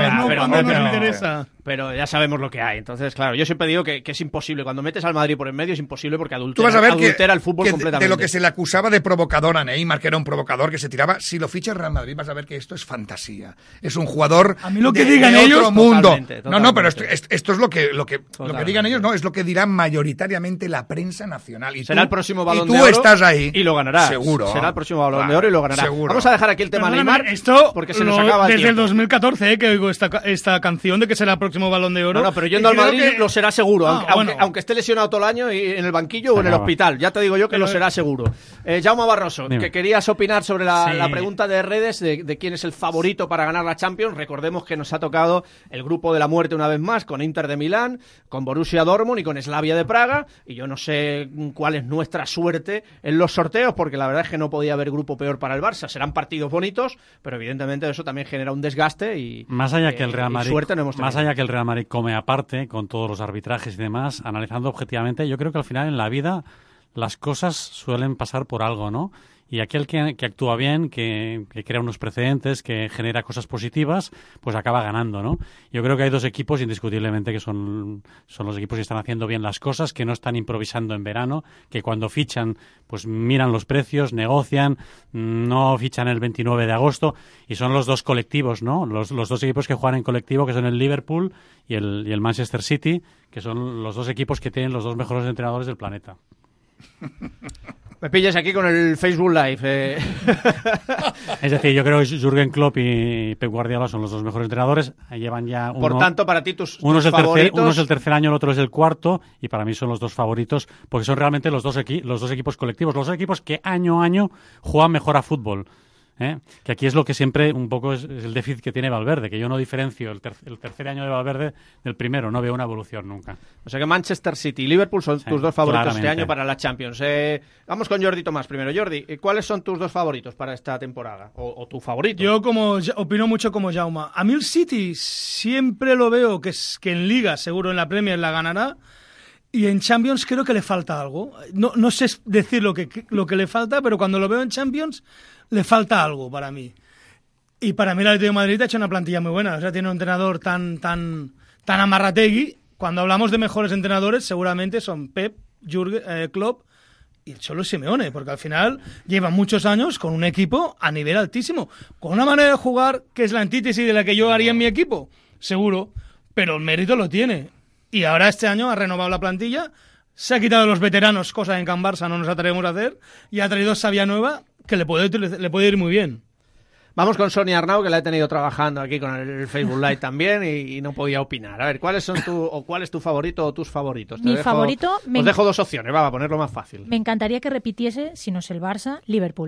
Speaker 17: Obviamente.
Speaker 6: Pero ya sabemos lo que hay. Entonces, claro, yo siempre digo que es imposible. Cuando metes al Madrid por en medio es imposible porque
Speaker 17: Tú vas a ver
Speaker 6: adultera el fútbol
Speaker 17: que
Speaker 6: completamente.
Speaker 17: De lo que se le acusaba de provocador a Neymar, que era un provocador que se tiraba, si lo ficha el Real Madrid vas a ver que esto es fantasía. Es un jugador
Speaker 16: a mí lo que digan ellos,
Speaker 17: otro mundo.
Speaker 6: Totalmente.
Speaker 17: No, pero esto es lo que digan ellos, no, es lo que dirán mayoritariamente la prensa nacional. Y
Speaker 6: será el próximo Balón
Speaker 17: de
Speaker 6: Oro.
Speaker 17: Tú estás ahí.
Speaker 6: Y lo ganará.
Speaker 17: Seguro.
Speaker 6: Será el próximo Balón de Oro y lo ganará.
Speaker 17: Seguro.
Speaker 6: Vamos a dejar aquí el tema Neymar
Speaker 16: esto
Speaker 6: porque se nos acaba el
Speaker 16: desde
Speaker 6: tiempo.
Speaker 16: el 2014 que oigo esta canción de que será el próximo Balón de Oro.
Speaker 6: No, pero yendo al Madrid lo será seguro, aunque esté lesionado todo el año y en el banquillo o en el hospital. Ya te digo yo que lo será seguro. Jaume Barroso, que querías opinar sobre la pregunta de redes de quién es el favorito para ganar la Champions. Recordemos que nos ha tocado el grupo de la muerte una vez más, con Inter de Milán, con Borussia Dortmund y con Slavia de Praga, y yo no sé cuál es nuestra suerte en los sorteos, porque la verdad es que no podía haber grupo peor para el Barça. Serán partidos bonitos, pero evidentemente eso también genera un desgaste y
Speaker 15: más allá que el Real Madrid,
Speaker 6: suerte no hemos tenido.
Speaker 15: Más allá que el Real Madrid come aparte, con todos los arbitrajes y demás, analizando objetivamente, yo creo que al final en la vida las cosas suelen pasar por algo, ¿no? Y aquel que actúa bien, que crea unos precedentes, que genera cosas positivas, pues acaba ganando, ¿no? Yo creo que hay 2 equipos indiscutiblemente que son los equipos que están haciendo bien las cosas, que no están improvisando en verano, que cuando fichan, pues miran los precios, negocian, no fichan el 29 de agosto, y son los 2 colectivos, ¿no? Los 2 equipos que juegan en colectivo, que son el Liverpool y el Manchester City, que son los 2 equipos que tienen los 2 mejores entrenadores del planeta.
Speaker 6: Me pillas aquí con el Facebook Live.
Speaker 15: Es decir, yo creo que Jürgen Klopp y Pep Guardiola son los 2 mejores entrenadores. Llevan ya
Speaker 6: Por tanto, para ti tus
Speaker 15: favoritos... Uno es el tercer año, el otro es el cuarto, y para mí son los 2 favoritos, porque son realmente los dos equipos colectivos, los 2 equipos que año a año juegan mejor a fútbol. Que aquí es lo que siempre un poco es el déficit que tiene Valverde, que yo no diferencio el tercer año de Valverde del primero, no veo una evolución nunca.
Speaker 6: O sea que Manchester City y Liverpool son tus 2 favoritos claramente. Este año para la Champions. Vamos con Jordi Tomás primero. Jordi, ¿cuáles son tus 2 favoritos para esta temporada? ¿O tu favorito?
Speaker 16: Yo opino mucho como Jaume. A mí el City siempre lo veo que en Liga, seguro en la Premier la ganará. Y en Champions creo que le falta algo. No sé decir lo que le falta, pero cuando lo veo en Champions le falta algo para mí. Y para mí el Atlético de Madrid ha hecho una plantilla muy buena. O sea, tiene un entrenador tan amarrategui. Cuando hablamos de mejores entrenadores, seguramente son Pep, Jürgen Klopp y el Cholo Simeone, porque al final lleva muchos años con un equipo a nivel altísimo, con una manera de jugar que es la antítesis de la que yo haría en mi equipo, seguro, pero el mérito lo tiene. Y ahora este año ha renovado la plantilla, se ha quitado a los veteranos, cosa que en Can Barça no nos atrevemos a hacer, y ha traído Savia nueva, que le puede ir muy bien.
Speaker 6: Vamos con Sonia Arnau, que la he tenido trabajando aquí con el Facebook Live también y no podía opinar. A ver, ¿cuál es tu favorito o tus favoritos?
Speaker 8: Favorito...
Speaker 6: Os dejo 2 opciones, va a ponerlo más fácil.
Speaker 8: Me encantaría que repitiese, si no es el Barça, Liverpool.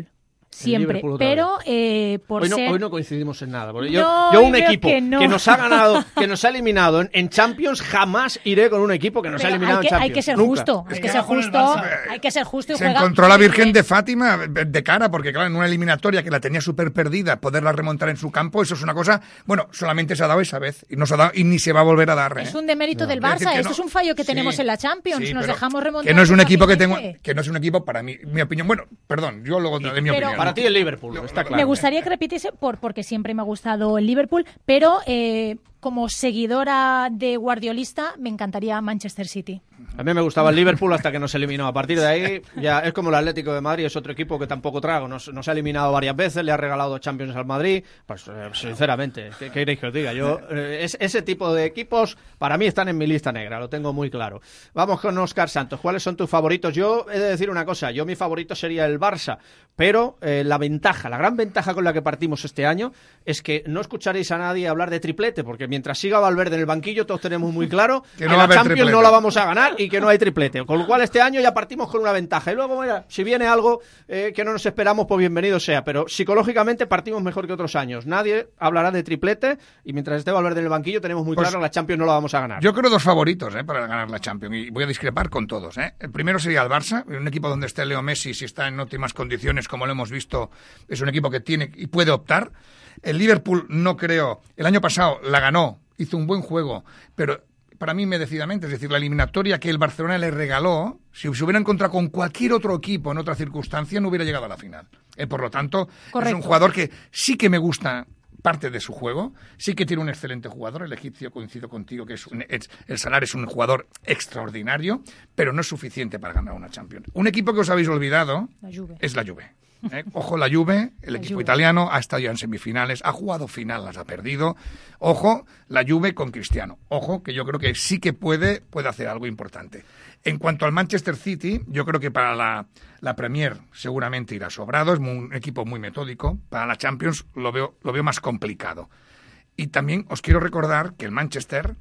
Speaker 8: siempre. Pero por
Speaker 6: hoy no coincidimos en nada. Porque
Speaker 8: No,
Speaker 6: yo un
Speaker 8: creo
Speaker 6: equipo
Speaker 8: que no.
Speaker 6: que nos ha ganado, que nos ha eliminado en Champions, jamás iré con un equipo que nos ha
Speaker 8: Pero
Speaker 6: eliminado en Champions.
Speaker 8: hay que ser
Speaker 6: Nunca.
Speaker 8: justo, hay que ser justo y
Speaker 17: Se
Speaker 8: juega
Speaker 17: encontró la
Speaker 8: muy
Speaker 17: Virgen
Speaker 8: bien.
Speaker 17: de Fátima de cara, porque claro, en una eliminatoria que la tenía súper perdida, poderla remontar en su campo, eso es una cosa, bueno, solamente se ha dado esa vez, y no se ha dado, y ni se va a volver a dar.
Speaker 8: Es un demérito del
Speaker 17: Quiero decir
Speaker 8: Barça,
Speaker 17: que
Speaker 8: esto
Speaker 17: no.
Speaker 8: es un fallo que tenemos
Speaker 17: Sí,
Speaker 8: en la Champions,
Speaker 17: sí,
Speaker 8: nos
Speaker 17: pero
Speaker 8: dejamos remontar.
Speaker 17: que no es un equipo
Speaker 8: fácilmente.
Speaker 17: que no es un equipo, para mí, mi opinión, bueno, perdón, yo luego daré mi
Speaker 8: Pero-
Speaker 17: opinión.
Speaker 6: Para ti el Liverpool, está claro.
Speaker 8: Me gustaría que repitiese, porque siempre me ha gustado el Liverpool, pero como seguidora de guardiolista me encantaría Manchester City.
Speaker 6: A mí me gustaba el Liverpool hasta que nos eliminó. A partir de ahí ya es como el Atlético de Madrid, es otro equipo que tampoco trago. Nos ha eliminado varias veces, le ha regalado Champions al Madrid. Pues sinceramente, ¿qué queréis que os diga? Yo ese tipo de equipos para mí están en mi lista negra, lo tengo muy claro. Vamos con Óscar Santos. ¿Cuáles son tus favoritos? Yo he de decir una cosa, mi favorito sería el Barça, pero la gran ventaja con la que partimos este año es que no escucharéis a nadie hablar de triplete, porque mientras siga Valverde en el banquillo todos tenemos muy claro que
Speaker 17: no va a
Speaker 6: la
Speaker 17: haber
Speaker 6: Champions
Speaker 17: triplete.
Speaker 6: no la vamos a ganar y que no hay triplete, con lo cual este año ya partimos con una ventaja y luego mira, si viene algo que no nos esperamos, pues bienvenido sea, pero psicológicamente partimos mejor que otros años. Nadie hablará de triplete y mientras esté Valverde en el banquillo tenemos muy
Speaker 17: Pues,
Speaker 6: claro que la Champions no la vamos a ganar.
Speaker 17: Yo creo dos favoritos para ganar la Champions, y voy a discrepar con todos. El primero sería el Barça, un equipo donde esté Leo Messi, si está en óptimas condiciones, como lo hemos visto, es un equipo que tiene y puede optar. El Liverpool no creo, el año pasado la ganó, hizo un buen juego, pero para mí merecidamente, es decir, la eliminatoria que el Barcelona le regaló, si se hubiera encontrado con cualquier otro equipo en otra circunstancia, no hubiera llegado a la final. Por lo tanto,
Speaker 8: Correcto.
Speaker 17: es un jugador que sí que me gusta parte de su juego, sí que tiene un excelente jugador, el egipcio, coincido contigo, que el Salah es un jugador extraordinario, pero no es suficiente para ganar una Champions. Un equipo que os habéis olvidado
Speaker 8: La Juve.
Speaker 17: es la Juve. Ojo la Juve, el equipo italiano ha estado ya en semifinales, ha jugado final, las ha perdido. Ojo la Juve con Cristiano. Ojo que yo creo que sí que puede hacer algo importante. En cuanto al Manchester City, yo creo que para la Premier seguramente irá sobrado, es un equipo muy metódico. Para la Champions lo veo más complicado. Y también os quiero recordar que el Manchester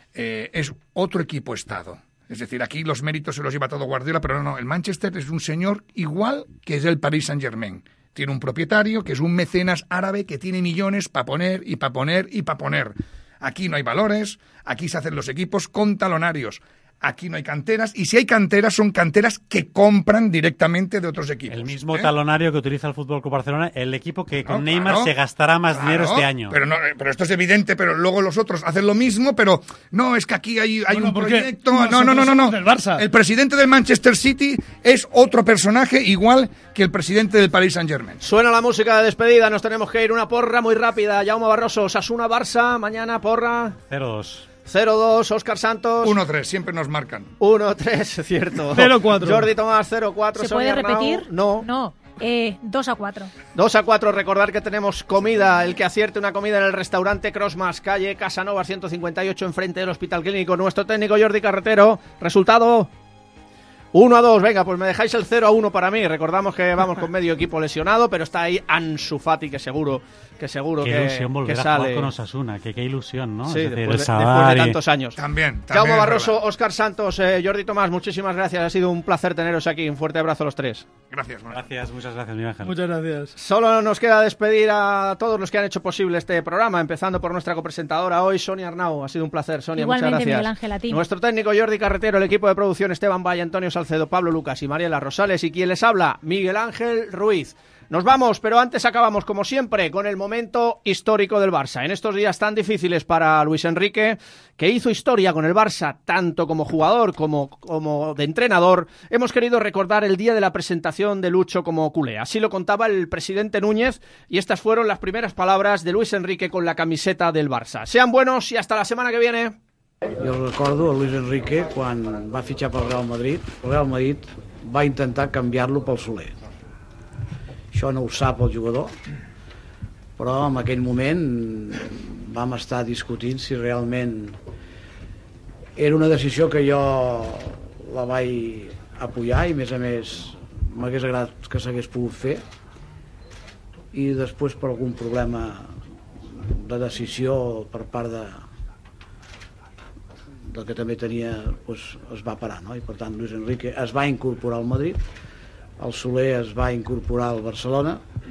Speaker 17: es otro equipo estado. Es decir, aquí los méritos se los lleva todo Guardiola, pero no, el Manchester es un señor igual que es el Paris Saint-Germain. Tiene un propietario que es un mecenas árabe que tiene millones para poner y para poner y para poner. Aquí no hay valores, aquí se hacen los equipos con talonarios. Aquí no hay canteras, y si hay canteras, son canteras que compran directamente de otros equipos.
Speaker 15: El mismo talonario que utiliza el Fútbol Club Barcelona, el equipo que con Neymar se gastará más dinero este año.
Speaker 17: Pero esto es evidente, pero luego los otros hacen lo mismo, pero no, es que aquí hay un proyecto. No.
Speaker 16: Del Barça.
Speaker 17: El presidente del Manchester City es otro personaje igual que el presidente del Paris Saint-Germain.
Speaker 6: Suena la música de despedida, nos tenemos que ir, una porra muy rápida. Jaume Barroso, Osasuna, Barça, mañana porra
Speaker 15: 0-2.
Speaker 6: 0-2, Óscar Santos
Speaker 17: 1-3, siempre nos marcan.
Speaker 6: 1-3, cierto.
Speaker 16: 0-4.
Speaker 6: Jordi Tomás, 0-4.
Speaker 8: ¿Se
Speaker 6: Sonia
Speaker 8: puede
Speaker 6: Arnau,
Speaker 8: repetir?
Speaker 6: No.
Speaker 8: 2-4.
Speaker 6: 2-4, recordar que tenemos comida, el que acierte una comida en el restaurante Crossmas, calle Casanova 158, enfrente del Hospital Clínico. Nuestro técnico Jordi Carretero, resultado 1-2, venga, pues me dejáis el 0-1 para mí. Recordamos que vamos con medio equipo lesionado, pero está ahí Ansu Fati, que seguro
Speaker 15: Qué ilusión volver
Speaker 6: que
Speaker 15: a jugar
Speaker 6: sale
Speaker 15: con Osasuna, qué ilusión, ¿no?
Speaker 6: Sí,
Speaker 15: Es decir,
Speaker 6: después
Speaker 15: el
Speaker 6: de
Speaker 15: Sadar
Speaker 6: tantos años.
Speaker 17: También
Speaker 6: Jaume
Speaker 17: es
Speaker 6: Barroso,
Speaker 17: verdad.
Speaker 6: Óscar Santos, Jordi Tomás, muchísimas gracias. Ha sido un placer teneros aquí. Un fuerte abrazo a los tres.
Speaker 17: Gracias,
Speaker 15: muchas gracias, Miguel Ángel.
Speaker 16: Muchas gracias.
Speaker 6: Solo nos queda despedir a todos los que han hecho posible este programa, empezando por nuestra copresentadora hoy, Sonia Arnau. Ha sido un placer, Sonia.
Speaker 8: Igualmente,
Speaker 6: muchas gracias.
Speaker 8: Miguel Ángel, a ti.
Speaker 6: Nuestro técnico Jordi Carretero, el equipo de producción Esteban Valle, Antonio Salcedo, Pablo Lucas y Mariela Rosales, y quien les habla, Miguel Ángel Ruiz. Nos vamos, pero antes acabamos, como siempre, con el momento histórico del Barça. En estos días tan difíciles para Luis Enrique, que hizo historia con el Barça, tanto como jugador como de entrenador, hemos querido recordar el día de la presentación de Lucho como culé. Así lo contaba el presidente Núñez, y estas fueron las primeras palabras de Luis Enrique con la camiseta del Barça. Sean buenos y hasta la semana que viene.
Speaker 1: Jo recordo a Luis Enrique quan va fitxar pel Real Madrid. El Real Madrid va intentar canviar-lo pel Soler. Això no ho sap el jugador, però en aquell moment vam estar discutint si realment era una decisió que jo la vaig apoyar i, a més, m'hagués agradat que s'hagués pogut fer, i després per algun problema de decisió per part del que també tenia, doncs, es va parar, no? I per tant Luis Enrique es va incorporar al Madrid, el Soler es va incorporar al Barcelona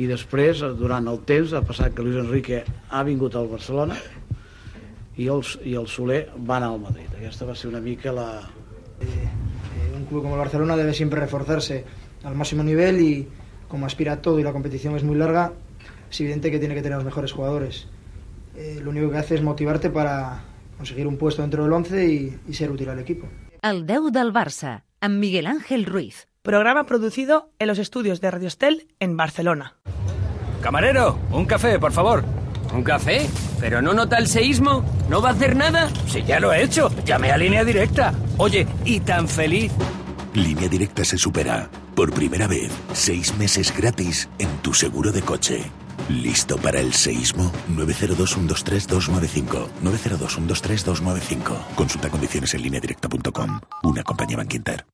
Speaker 1: I després, durant el temps, ha passat que Luis Enrique ha vingut al Barcelona i el Soler va anar al Madrid. Aquesta va ser una mica la...
Speaker 4: Un club como el Barcelona debe siempre reforzarse al máximo nivel y como aspira a todo y la competición es muy larga, es evidente que tiene que tener los mejores jugadores. Lo único que hace es motivarte para conseguir un puesto dentro del 11 y ser útil al equipo.
Speaker 5: El 10 del Barça, amb Miguel Ángel Ruiz.
Speaker 7: Programa producido en los estudios de Radio Estel en Barcelona.
Speaker 11: Camarero, un café, por favor. ¿Un café? ¿Pero no nota el seísmo? ¿No va a hacer nada? Si ya lo he hecho, llamé a Línea Directa. Oye, y tan feliz.
Speaker 3: Línea Directa se supera. Por primera vez, 6 meses gratis en tu seguro de coche. ¿Listo para el seísmo? 902-123-295. 902-123-295. Consulta condiciones en lineadirecta.com. Una compañía Bankinter.